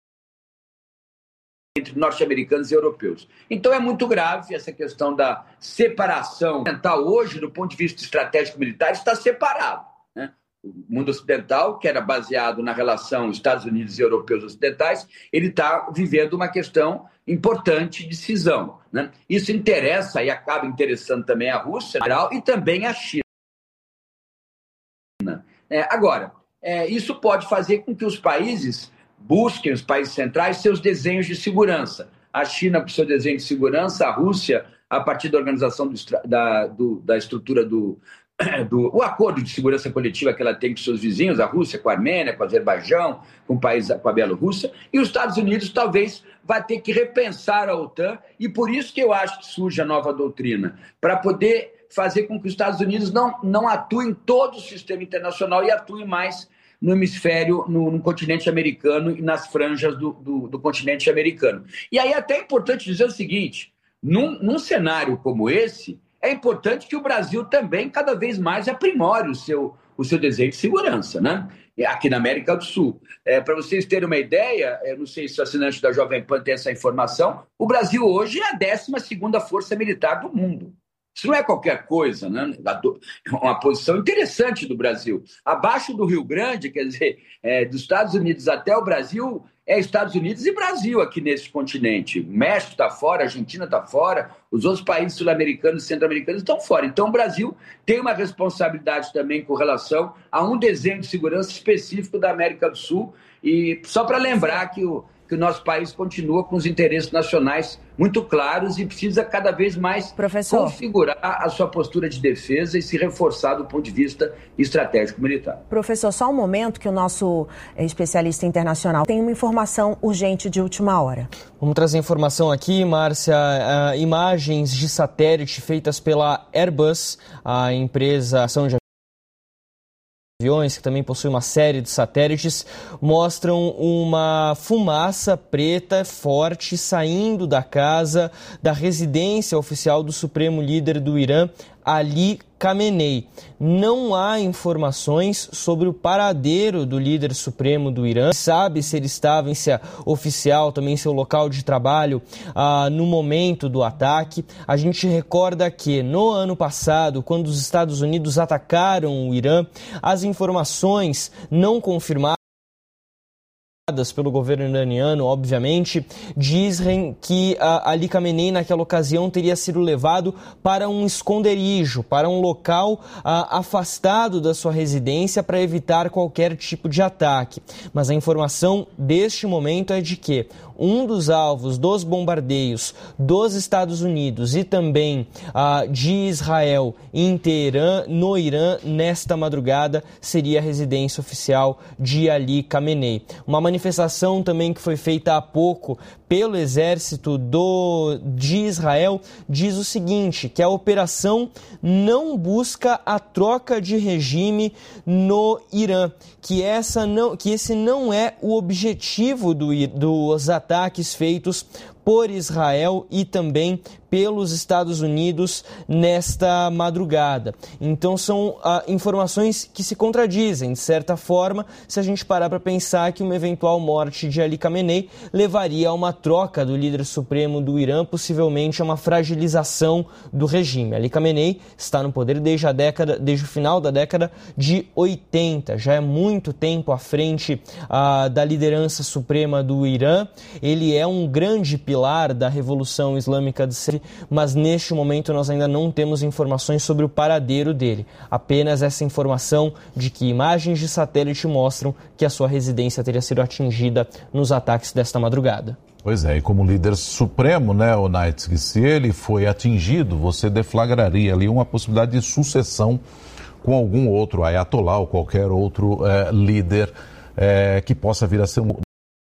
entre norte-americanos e europeus. Então é muito grave essa questão da separação ocidental hoje, do ponto de vista estratégico militar, está separado, né? O mundo ocidental, que era baseado na relação Estados Unidos e europeus ocidentais, ele está vivendo uma questão importante de cisão, né? Isso interessa e acaba interessando também a Rússia e também a China. É, agora, é, isso pode fazer com que os países busquem, os países centrais, seus desenhos de segurança. A China com seu desenho de segurança, a Rússia, a partir da organização do, da, do, da estrutura do, do o acordo de segurança coletiva que ela tem com seus vizinhos, a Rússia com a Armênia, com o Azerbaijão, com, o país, com a Bielorrússia, e os Estados Unidos talvez vai ter que repensar a OTAN, e por isso que eu acho que surge a nova doutrina, para poder fazer com que os Estados Unidos não, não atuem em todo o sistema internacional e atuem mais no hemisfério, no, no continente americano e nas franjas do, do, do continente americano. E aí é até importante dizer o seguinte, num, num cenário como esse, é importante que o Brasil também cada vez mais aprimore o seu, o seu desenho de segurança, né? Aqui na América do Sul. É, para vocês terem uma ideia, eu não sei se o assinante da Jovem Pan tem essa informação, o Brasil hoje é a décima segunda força militar do mundo. Isso não é qualquer coisa, né? Uma posição interessante do Brasil. Abaixo do Rio Grande, quer dizer, é, dos Estados Unidos até o Brasil, é Estados Unidos e Brasil aqui nesse continente. O México está fora, a Argentina está fora, os outros países sul-americanos e centro-americanos estão fora. Então o Brasil tem uma responsabilidade também com relação a um desenho de segurança específico da América do Sul. E só para lembrar que o que o nosso país continua com os interesses nacionais muito claros e precisa cada vez mais Professor. configurar a sua postura de defesa e se reforçar do ponto de vista estratégico militar. Professor, só um momento que o nosso especialista internacional tem uma informação urgente de última hora. Vamos trazer informação aqui, Márcia. Uh, imagens de satélite feitas pela Airbus, a empresa ação de aviões, que também possui uma série de satélites, mostram uma fumaça preta forte saindo da casa, da residência oficial do Supremo Líder do Irã, Ali Khamenei. Não há informações sobre o paradeiro do líder supremo do Irã. Sabe se ele estava em seu oficial, também em seu local de trabalho, ah, no momento do ataque. A gente recorda que no ano passado, quando os Estados Unidos atacaram o Irã, as informações não confirmadas pelo governo iraniano, obviamente, dizem que uh, Ali Khamenei naquela ocasião teria sido levado para um esconderijo, para um local uh, afastado da sua residência para evitar qualquer tipo de ataque. Mas a informação deste momento é de que um dos alvos dos bombardeios dos Estados Unidos e também uh, de Israel em Teherã, no Irã, nesta madrugada, seria a residência oficial de Ali Khamenei. Uma manifestação também que foi feita há pouco pelo exército do, de Israel diz o seguinte, que a operação não busca a troca de regime no Irã, que, essa não, que esse não é o objetivo do, dos ataques feitos por Israel e também pelos Estados Unidos nesta madrugada. Então são ah, informações que se contradizem, de certa forma, se a gente parar para pensar que uma eventual morte de Ali Khamenei levaria a uma troca do líder supremo do Irã, possivelmente a uma fragilização do regime. Ali Khamenei está no poder desde a década, desde o final da década de oitenta, já é muito tempo à frente ah, da liderança suprema do Irã. Ele é um grande pilar da Revolução Islâmica de Síria, mas neste momento nós ainda não temos informações sobre o paradeiro dele. Apenas essa informação de que imagens de satélite mostram que a sua residência teria sido atingida nos ataques desta madrugada. Pois é, e como líder supremo, né, Onaitsky, se ele foi atingido, você deflagraria ali uma possibilidade de sucessão com algum outro ayatollah ou qualquer outro é, líder é, que possa vir a ser um...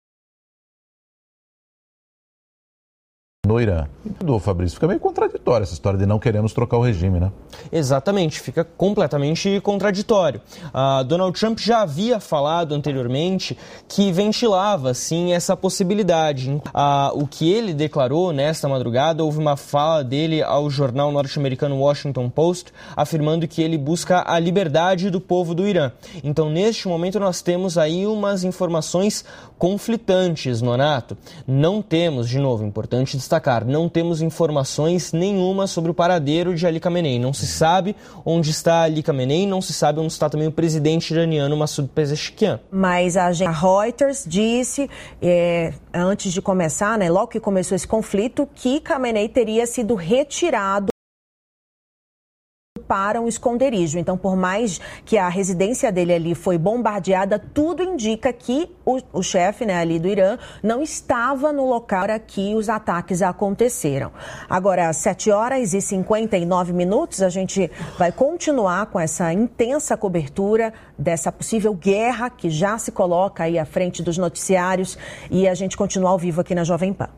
no Irã. Entendeu, Fabrício? Fica meio contraditória essa história de não queremos trocar o regime, né? Exatamente, fica completamente contraditório. Uh, Donald Trump já havia falado anteriormente que ventilava, sim, essa possibilidade. Uh, o que ele declarou nesta madrugada, houve uma fala dele ao jornal norte-americano Washington Post, afirmando que ele busca a liberdade do povo do Irã. Então, neste momento, nós temos aí umas informações conflitantes, Nonato. Não temos, de novo, importante destacar, não temos informações nenhuma sobre o paradeiro de Ali Khamenei. Não se sabe onde está Ali Khamenei, não se sabe onde está também o presidente iraniano Massoud Pezeshkian. Mas a agência Reuters disse, é, antes de começar, né, logo que começou esse conflito, que Khamenei teria sido retirado para um esconderijo. Então, por mais que a residência dele ali foi bombardeada, tudo indica que o, o chefe, né, ali do Irã não estava no local para que os ataques aconteceram. Agora, às sete horas e cinquenta e nove minutos, a gente vai continuar com essa intensa cobertura dessa possível guerra que já se coloca aí à frente dos noticiários, e a gente continua ao vivo aqui na Jovem Pan.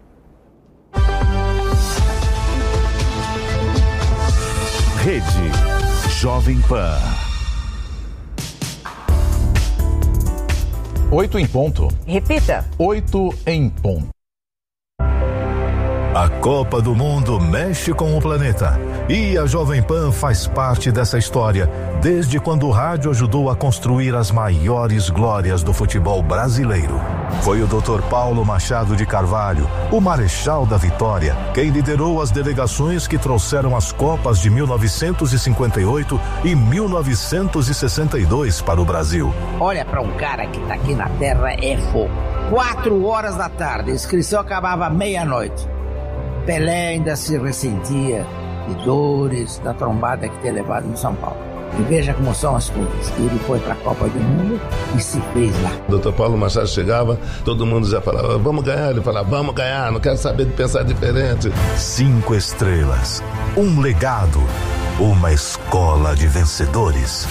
Rede Jovem Pan. Oito em ponto. Repita. Oito em ponto. A Copa do Mundo mexe com o planeta. E a Jovem Pan faz parte dessa história desde quando o rádio ajudou a construir as maiores glórias do futebol brasileiro. Foi o doutor Paulo Machado de Carvalho, o Marechal da Vitória, quem liderou as delegações que trouxeram as Copas de mil novecentos e cinquenta e oito e mil novecentos e sessenta e dois para o Brasil. Olha, para um cara que tá aqui na Terra é fogo. Quatro horas da tarde, a inscrição acabava meia-noite. Pelé ainda se ressentia de dores da trombada que tinha levado em São Paulo. E veja como são as coisas. Ele foi para a Copa do Mundo e se fez lá. O doutor Paulo Machado chegava, todo mundo já falava, vamos ganhar. Ele falava, vamos ganhar, não quero saber de pensar diferente. Cinco estrelas, um legado, uma escola de vencedores.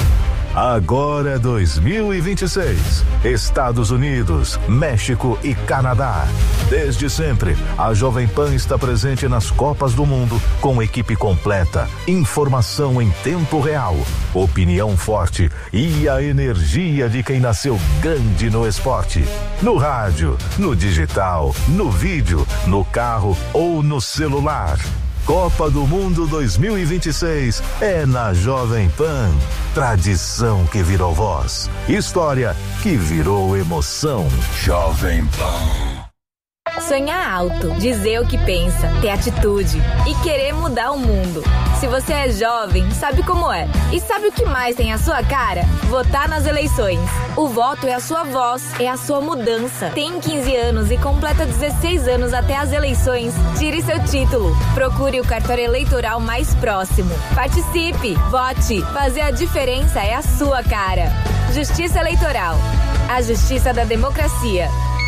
Agora dois mil e vinte e seis, Estados Unidos, México e Canadá. Desde sempre, a Jovem Pan está presente nas Copas do Mundo com equipe completa, informação em tempo real, opinião forte e a energia de quem nasceu grande no esporte. No rádio, no digital, no vídeo, no carro ou no celular. Copa do Mundo dois mil e vinte e seis é na Jovem Pan. Tradição que virou voz. História que virou emoção. Jovem Pan. Sonhar alto, dizer o que pensa, ter atitude e querer mudar o mundo. Se você é jovem, sabe como é e sabe o que mais tem a sua cara? Votar nas eleições. O voto é a sua voz, é a sua mudança. Tem quinze anos e completa dezesseis anos até as eleições. Tire seu título. Procure o cartório eleitoral mais próximo. Participe, vote. Fazer a diferença é a sua cara. Justiça Eleitoral. A justiça da democracia.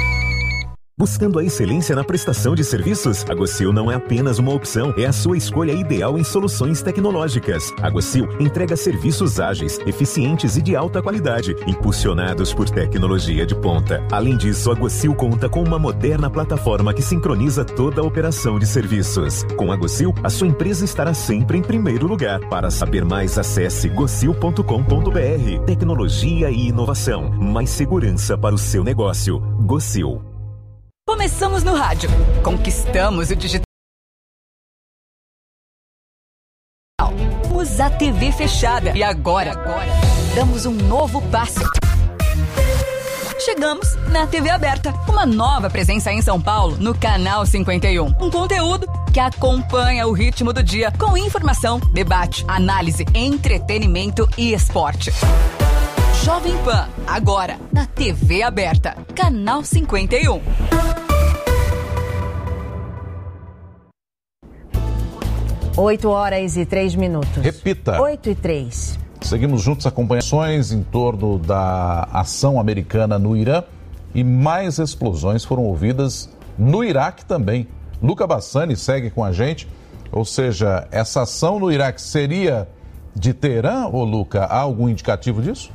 Buscando a excelência na prestação de serviços? A Gocil não é apenas uma opção, é a sua escolha ideal em soluções tecnológicas. A Gocil entrega serviços ágeis, eficientes e de alta qualidade, impulsionados por tecnologia de ponta. Além disso, a Gocil conta com uma moderna plataforma que sincroniza toda a operação de serviços. Com a Gocil, a sua empresa estará sempre em primeiro lugar. Para saber mais, acesse gocil ponto com ponto br. Tecnologia e inovação, mais segurança para o seu negócio. Gocil. Começamos no rádio, conquistamos o digital. Temos a T V fechada e agora, agora damos um novo passo. Chegamos na T V aberta, uma nova presença em São Paulo no Canal cinquenta e um. Um conteúdo que acompanha o ritmo do dia com informação, debate, análise, entretenimento e esporte. Jovem Pan, agora na T V aberta, Canal cinquenta e um. Oito horas e três minutos. Repita. Oito e três. Seguimos juntos acompanhações em torno da ação americana no Irã e mais explosões foram ouvidas no Iraque também. Luca Bassani segue com a gente, ou seja, essa ação no Iraque seria de Teherã, ô Luca? Há algum indicativo disso?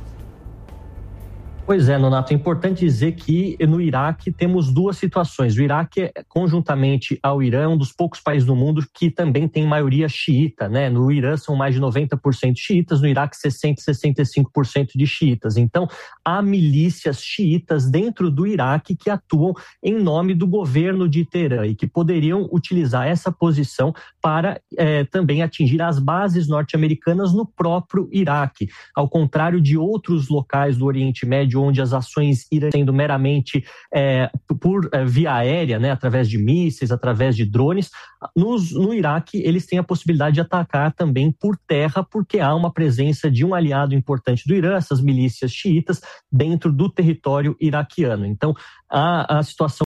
Pois é, Nonato, é importante dizer que no Iraque temos duas situações. O Iraque, conjuntamente ao Irã, é um dos poucos países do mundo que também tem maioria xiita, né? No Irã são mais de noventa por cento xiitas, no Iraque sessenta, sessenta e cinco por cento de xiitas. Então, há milícias xiitas dentro do Iraque que atuam em nome do governo de Teherã e que poderiam utilizar essa posição para eh, também atingir as bases norte-americanas no próprio Iraque. Ao contrário de outros locais do Oriente Médio, onde as ações irão sendo meramente é, por é, via aérea, né, através de mísseis, através de drones, nos, no Iraque eles têm a possibilidade de atacar também por terra, porque há uma presença de um aliado importante do Irã, essas milícias xiitas, dentro do território iraquiano. Então, a, a situação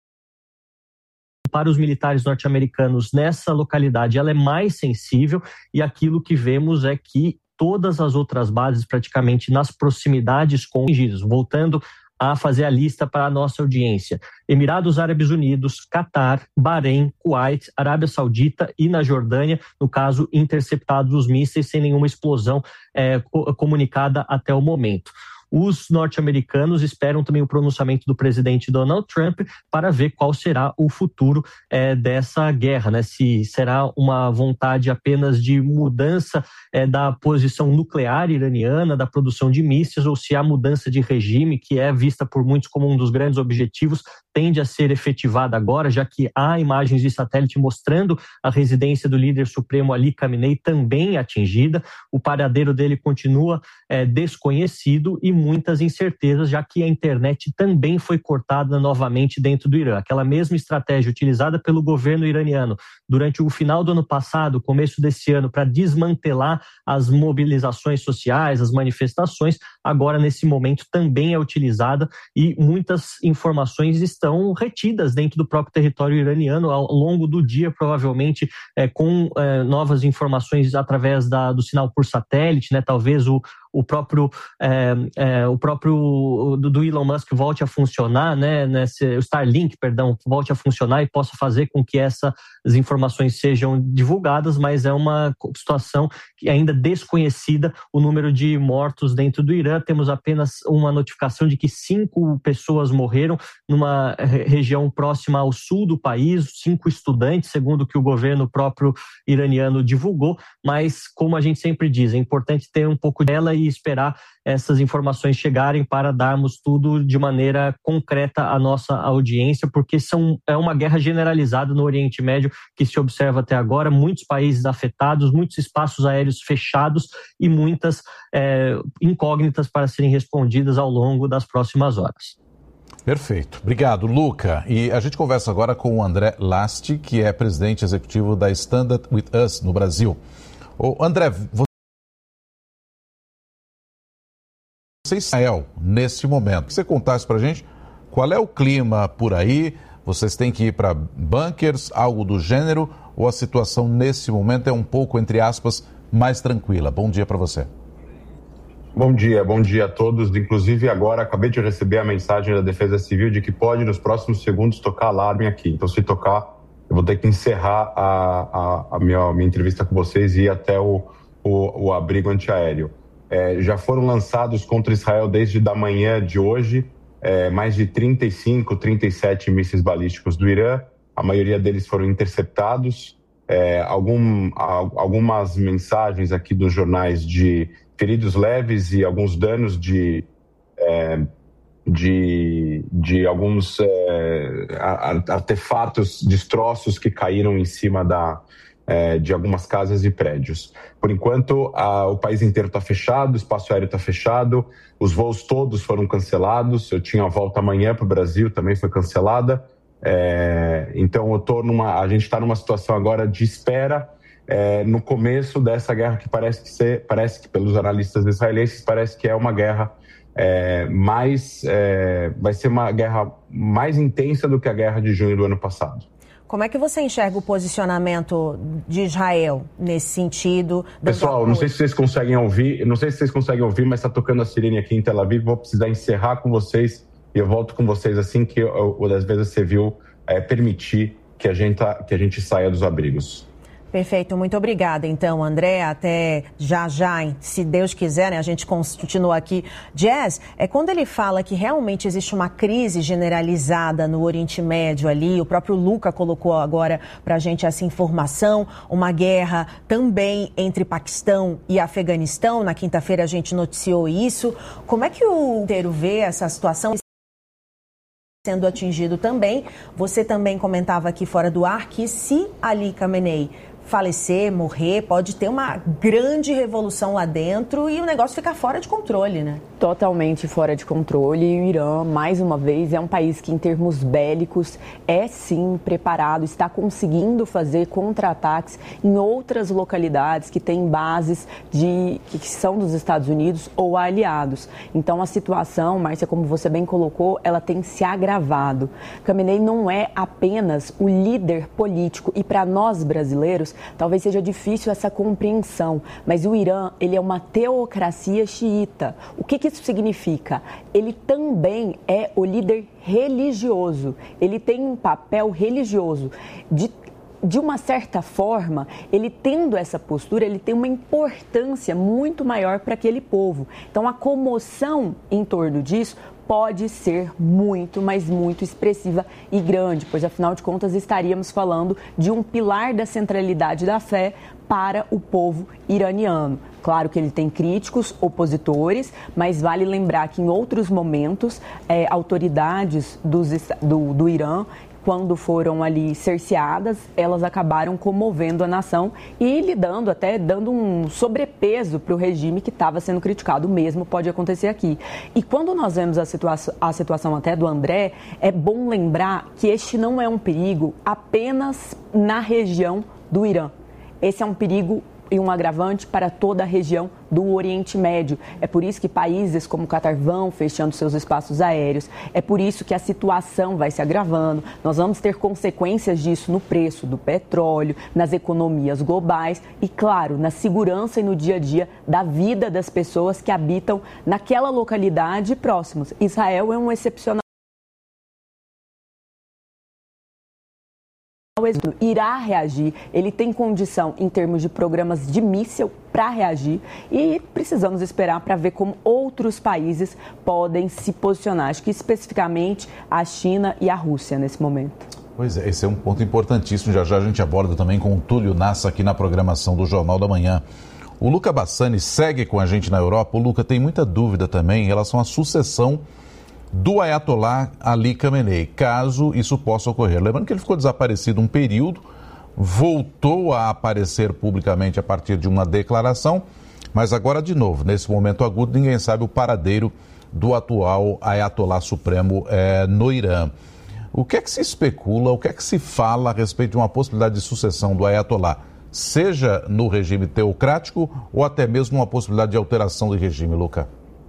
para os militares norte-americanos nessa localidade ela é mais sensível, e aquilo que vemos é que todas as outras bases praticamente nas proximidades com os, voltando a fazer a lista para a nossa audiência: Emirados Árabes Unidos, Catar, Bahrein, Kuwait, Arábia Saudita e na Jordânia, no caso interceptados os mísseis sem nenhuma explosão é, co- comunicada até o momento. Os norte-americanos esperam também o pronunciamento do presidente Donald Trump para ver qual será o futuro é, dessa guerra, né? Se será uma vontade apenas de mudança é, da posição nuclear iraniana, da produção de mísseis, ou se a mudança de regime, que é vista por muitos como um dos grandes objetivos, tende a ser efetivada agora, já que há imagens de satélite mostrando a residência do líder supremo Ali Khamenei também atingida. O paradeiro dele continua é, desconhecido e muitas incertezas, já que a internet também foi cortada novamente dentro do Irã. Aquela mesma estratégia utilizada pelo governo iraniano durante o final do ano passado, começo desse ano, para desmantelar as mobilizações sociais, as manifestações, agora nesse momento também é utilizada, e muitas informações estão retidas dentro do próprio território iraniano ao longo do dia, provavelmente é, com é, novas informações através da, do sinal por satélite, né? Talvez o o próprio é, é, o próprio do, do Elon Musk volte a funcionar, né, nesse, o Starlink, perdão, volte a funcionar e possa fazer com que essas informações sejam divulgadas, mas é uma situação que ainda desconhecida, o número de mortos dentro do Irã. Temos apenas uma notificação de que cinco pessoas morreram numa região próxima ao sul do país, cinco estudantes, segundo o que o governo próprio iraniano divulgou, mas como a gente sempre diz, é importante ter um pouco dela e esperar essas informações chegarem para darmos tudo de maneira concreta à nossa audiência, porque são, é uma guerra generalizada no Oriente Médio que se observa até agora, muitos países afetados, muitos espaços aéreos fechados e muitas é, incógnitas para serem respondidas ao longo das próximas horas. Perfeito. Obrigado, Luca. E a gente conversa agora com o André Lasti, que é presidente executivo da Stand With Us no Brasil. Ô, André, você Israel, nesse momento, que você contasse para a gente qual é o clima por aí? Vocês têm que ir para bunkers, algo do gênero, ou a situação nesse momento é um pouco, entre aspas, mais tranquila? Bom dia para você. Bom dia, bom dia a todos. Inclusive agora acabei de receber a mensagem da Defesa Civil de que pode nos próximos segundos tocar alarme aqui. Então se tocar, eu vou ter que encerrar a, a, a, minha, a minha entrevista com vocês e ir até o, o, o abrigo antiaéreo. É, já foram lançados contra Israel desde da manhã de hoje é, mais de trinta e cinco, trinta e sete mísseis balísticos do Irã. A maioria deles foram interceptados. É, algum, algumas mensagens aqui dos jornais de feridos leves e alguns danos de, é, de, de alguns é, artefatos, destroços que caíram em cima da... de algumas casas e prédios. Por enquanto, a, o país inteiro está fechado, o espaço aéreo está fechado, os voos todos foram cancelados. Eu tinha a volta amanhã para o Brasil, também foi cancelada. É, então, eu tô numa, a gente está numa situação agora de espera é, no começo dessa guerra que parece que, ser, parece que pelos analistas israelenses, parece que é uma guerra é, mais... É, vai ser uma guerra mais intensa do que a guerra de junho do ano passado. Como é que você enxerga o posicionamento de Israel nesse sentido? Pessoal, não sei se vocês conseguem ouvir, não sei se vocês conseguem ouvir, mas está tocando a sirene aqui em Tel Aviv. Vou precisar encerrar com vocês e eu volto com vocês assim que o das vezes você viu é, permitir que a, gente, que a gente saia dos abrigos. Perfeito, muito obrigada então, André, até já já, se Deus quiser, né, a gente continua aqui. Jazz, é quando ele fala que realmente existe uma crise generalizada no Oriente Médio ali, o próprio Luca colocou agora pra gente essa informação, uma guerra também entre Paquistão e Afeganistão, na quinta-feira a gente noticiou isso. Como é que o inteiro vê essa situação sendo atingido também? Você também comentava aqui fora do ar que se Ali Khamenei falecer, morrer, pode ter uma grande revolução lá dentro e o negócio ficar fora de controle, né? Totalmente fora de controle. E o Irã, mais uma vez, é um país que, em termos bélicos, é sim preparado, está conseguindo fazer contra-ataques em outras localidades que têm bases de, que são dos Estados Unidos ou aliados. Então, a situação, Márcia, como você bem colocou, ela tem se agravado. Khamenei não é apenas o líder político e, para nós brasileiros, talvez seja difícil essa compreensão, mas o Irã, ele é uma teocracia xiita. O que, que isso significa? Ele também é o líder religioso, ele tem um papel religioso. De, de uma certa forma, ele tendo essa postura, ele tem uma importância muito maior para aquele povo. Então, a comoção em torno disso pode ser muito, mas muito expressiva e grande, pois, afinal de contas, estaríamos falando de um pilar da centralidade da fé para o povo iraniano. Claro que ele tem críticos, opositores, mas vale lembrar que em outros momentos, é, autoridades dos, do, do Irã, quando foram ali cerceadas, elas acabaram comovendo a nação e lhe dando, até dando um sobrepeso para o regime que estava sendo criticado. O mesmo pode acontecer aqui. E quando nós vemos a, situa- a situação até do André, é bom lembrar que este não é um perigo apenas na região do Irã. Esse é um perigo e um agravante para toda a região do Oriente Médio. É por isso que países como o Catar vão fechando seus espaços aéreos. É por isso que a situação vai se agravando. Nós vamos ter consequências disso no preço do petróleo, nas economias globais e, claro, na segurança e no dia a dia da vida das pessoas que habitam naquela localidade próximos. Israel é um excepcional. Irá reagir, ele tem condição em termos de programas de míssil para reagir e precisamos esperar para ver como outros países podem se posicionar, acho que especificamente a China e a Rússia nesse momento. Pois é, esse é um ponto importantíssimo, já já a gente aborda também com o Túlio Nassa aqui na programação do Jornal da Manhã. O Luca Bassani segue com a gente na Europa. O Luca tem muita dúvida também em relação à sucessão do Ayatollah Ali Khamenei, caso isso possa ocorrer. Lembrando que ele ficou desaparecido um período, voltou a aparecer publicamente a partir de uma declaração, mas agora, de novo, nesse momento agudo, ninguém sabe o paradeiro do atual Ayatollah Supremo é, no Irã. O que é que se especula, o que é que se fala a respeito de uma possibilidade de sucessão do Ayatollah, seja no regime teocrático ou até mesmo uma possibilidade de alteração do regime, Luca?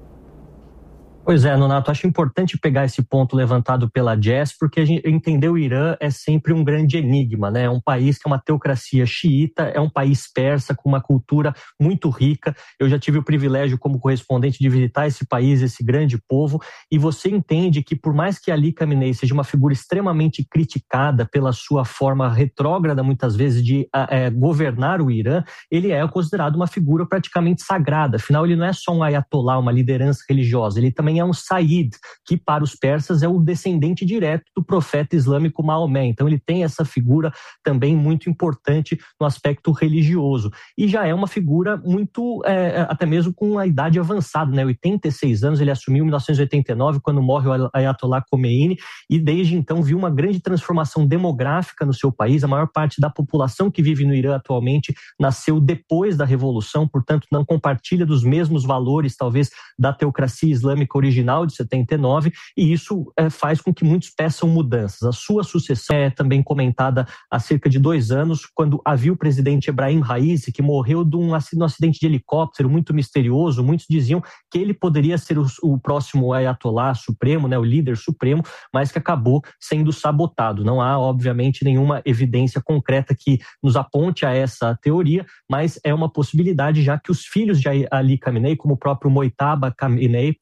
Pois é, Nonato, acho importante pegar esse ponto levantado pela Jess, porque a gente entender o Irã é sempre um grande enigma, né? É um país que é uma teocracia xiita, é um país persa com uma cultura muito rica. Eu já tive o privilégio como correspondente de visitar esse país, esse grande povo, e você entende que por mais que Ali Khamenei seja uma figura extremamente criticada pela sua forma retrógrada, muitas vezes, de é, governar o Irã, ele é considerado uma figura praticamente sagrada. Afinal, ele não é só um ayatollah, uma liderança religiosa, ele também é um Sayyid, que para os persas é o descendente direto do profeta islâmico Maomé. Então ele tem essa figura também muito importante no aspecto religioso. E já é uma figura muito, é, até mesmo com a idade avançada, né? oitenta e seis anos, ele assumiu em mil novecentos e oitenta e nove, quando morre o Ayatollah Khomeini, e desde então viu uma grande transformação demográfica no seu país. A maior parte da população que vive no Irã atualmente nasceu depois da Revolução, portanto não compartilha dos mesmos valores, talvez, da teocracia islâmica original de setenta e nove, e isso é, faz com que muitos peçam mudanças. A sua sucessão é também comentada há cerca de dois anos, quando havia o presidente Ebrahim Raisi, que morreu de um acidente de helicóptero muito misterioso. Muitos diziam que ele poderia ser o, o próximo Ayatollah Supremo, né, o líder supremo, mas que acabou sendo sabotado. Não há, obviamente, nenhuma evidência concreta que nos aponte a essa teoria, mas é uma possibilidade, já que os filhos de Ali Khamenei, como o próprio Mojtaba Khamenei, pode ser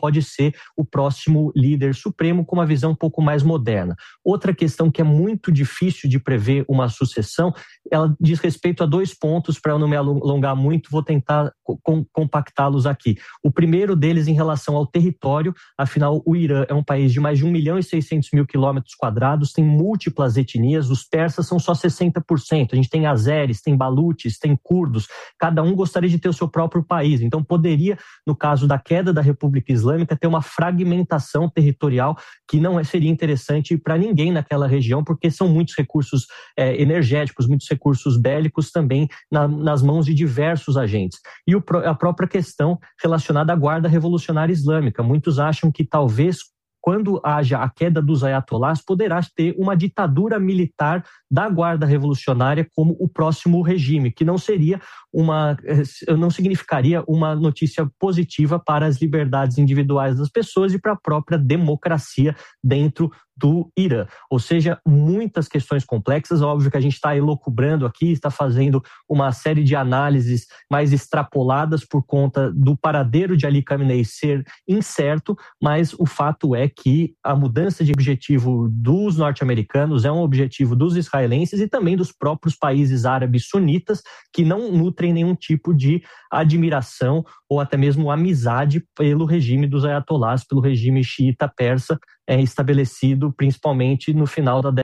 ser o próximo líder supremo com uma visão um pouco mais moderna. Outra questão que é muito difícil de prever uma sucessão, ela diz respeito a dois pontos, para eu não me alongar muito, vou tentar com, compactá-los aqui. O primeiro deles em relação ao território, afinal o Irã é um país de mais de um milhão e seiscentos mil quilômetros quadrados, tem múltiplas etnias, os persas são só sessenta por cento, a gente tem azeres, tem balutes, tem curdos, cada um gostaria de ter o seu próprio país, então poderia, no caso da queda da República Islâmica, ter uma fragmentação territorial que não seria interessante para ninguém naquela região, porque são muitos recursos é, energéticos, muitos recursos bélicos também na, nas mãos de diversos agentes. E o, a própria questão relacionada à Guarda Revolucionária Islâmica. Muitos acham que talvez, quando haja a queda dos ayatolás, poderá ter uma ditadura militar da Guarda Revolucionária como o próximo regime, que não seria uma, não significaria uma notícia positiva para as liberdades individuais das pessoas e para a própria democracia dentro do Irã. Ou seja, muitas questões complexas. Óbvio que a gente está elucubrando aqui, está fazendo uma série de análises mais extrapoladas por conta do paradeiro de Ali Khamenei ser incerto, mas o fato é que a mudança de objetivo dos norte-americanos é um objetivo dos israelenses e também dos próprios países árabes sunitas, que não nutrem nenhum tipo de admiração ou até mesmo amizade pelo regime dos ayatolás, pelo regime xiita persa, é estabelecido principalmente no final da década.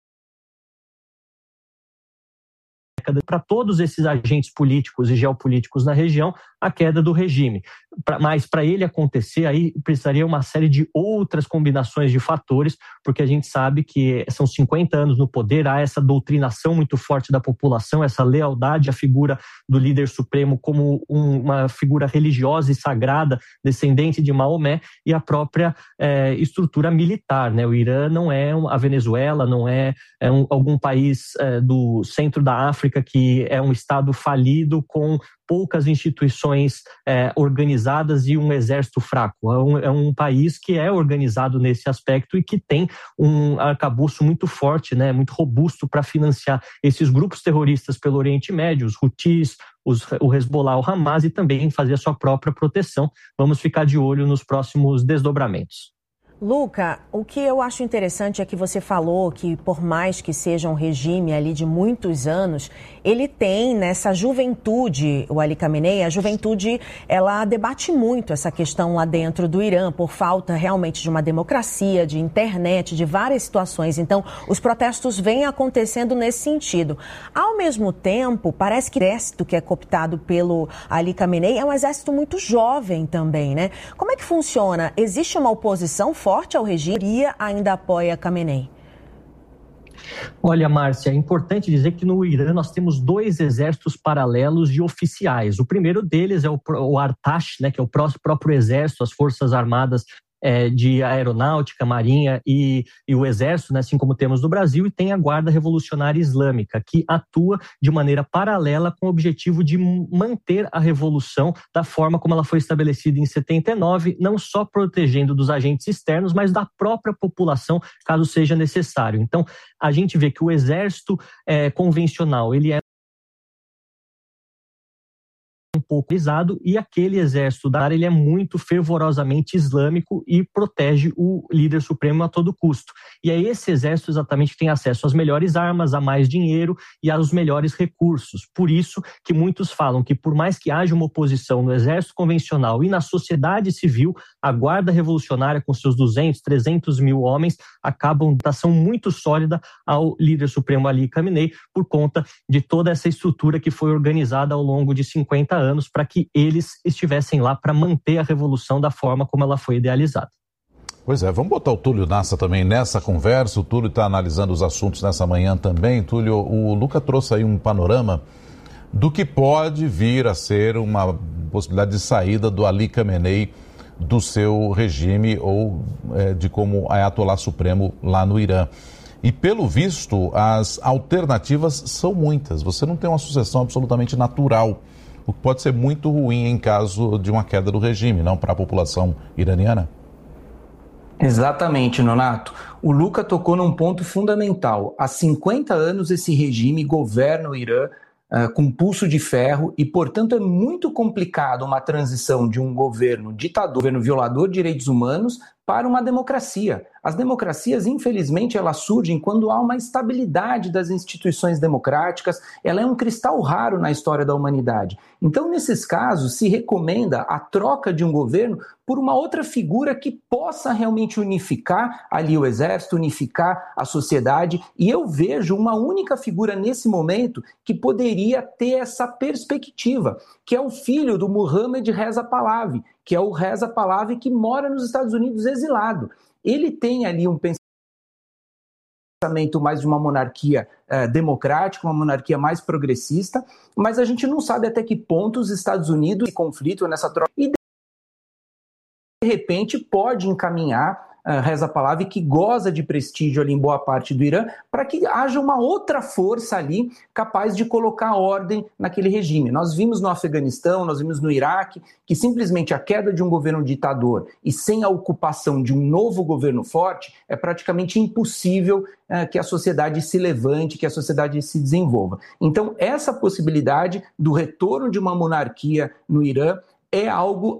Para todos esses agentes políticos e geopolíticos na região, a queda do regime. Pra, mas para ele acontecer, aí precisaria uma série de outras combinações de fatores, porque a gente sabe que são cinquenta anos no poder, há essa doutrinação muito forte da população, essa lealdade à figura do líder supremo como um, uma figura religiosa e sagrada, descendente de Maomé, e a própria é, estrutura militar, né? O Irã não é a Venezuela, não é, é um, algum país é, do centro da África que é um estado falido com poucas instituições é, organizadas e um exército fraco. É um, é um país que é organizado nesse aspecto e que tem um arcabouço muito forte, né, muito robusto para financiar esses grupos terroristas pelo Oriente Médio, os Houthis, os, o Hezbollah, o Hamas, e também fazer a sua própria proteção. Vamos ficar de olho nos próximos desdobramentos. Luca, o que eu acho interessante é que você falou que, por mais que seja um regime ali de muitos anos, ele tem nessa juventude, o Ali Khamenei, a juventude, ela debate muito essa questão lá dentro do Irã, por falta realmente de uma democracia, de internet, de várias situações. Então, os protestos vêm acontecendo nesse sentido. Ao mesmo tempo, parece que o exército que é cooptado pelo Ali Khamenei é um exército muito jovem também, né? Como é que funciona? Existe uma oposição forte forte ao regime e ainda apoia Khamenei? Olha, Márcia, é importante dizer que no Irã nós temos dois exércitos paralelos de oficiais. O primeiro deles é o, o Artash, né, que é o próprio exército, as forças armadas É, de aeronáutica, marinha e, e o exército, né, assim como temos no Brasil, e tem a Guarda Revolucionária Islâmica, que atua de maneira paralela com o objetivo de manter a revolução da forma como ela foi estabelecida em setenta e nove, não só protegendo dos agentes externos, mas da própria população, caso seja necessário. Então, a gente vê que o exército é, convencional, ele é um pouco pesado, e aquele exército da área ele é muito fervorosamente islâmico e protege o líder supremo a todo custo. E é esse exército exatamente que tem acesso às melhores armas, a mais dinheiro e aos melhores recursos. Por isso que muitos falam que, por mais que haja uma oposição no exército convencional e na sociedade civil, a Guarda Revolucionária, com seus duzentos, trezentos mil homens, acabam da ação muito sólida ao líder supremo Ali Khamenei, por conta de toda essa estrutura que foi organizada ao longo de cinquenta anos para que eles estivessem lá para manter a revolução da forma como ela foi idealizada. Pois é, vamos botar o Túlio Nassa também nessa conversa. O Túlio está analisando os assuntos nessa manhã também. Túlio, o Luca trouxe aí um panorama do que pode vir a ser uma possibilidade de saída do Ali Khamenei do seu regime ou é, de como Ayatollah Supremo lá no Irã. E, pelo visto, as alternativas são muitas. Você não tem uma sucessão absolutamente natural, o que pode ser muito ruim em caso de uma queda do regime, não para a população iraniana? Exatamente, Nonato. O Luca tocou num ponto fundamental. Há cinquenta anos esse regime governa o Irã uh, com pulso de ferro e, portanto, é muito complicado uma transição de um governo ditador, governo violador de direitos humanos, para uma democracia. As democracias, infelizmente, elas surgem quando há uma estabilidade das instituições democráticas, ela é um cristal raro na história da humanidade. Então, nesses casos, se recomenda a troca de um governo por uma outra figura que possa realmente unificar ali o exército, unificar a sociedade, e eu vejo uma única figura nesse momento que poderia ter essa perspectiva, que é o filho do Mohamed Reza Pahlavi, que é o Reza Pahlavi que mora nos Estados Unidos exilado. Ele tem ali um pensamento mais de uma monarquia eh, democrática, uma monarquia mais progressista, mas a gente não sabe até que ponto os Estados Unidos, nesse conflito, nessa troca, e de repente pode encaminhar Uh, Reza Pahlavi, que goza de prestígio ali em boa parte do Irã, para que haja uma outra força ali capaz de colocar ordem naquele regime. Nós vimos no Afeganistão, nós vimos no Iraque, que simplesmente a queda de um governo ditador e sem a ocupação de um novo governo forte é praticamente impossível uh, que a sociedade se levante, que a sociedade se desenvolva. Então, essa possibilidade do retorno de uma monarquia no Irã é algo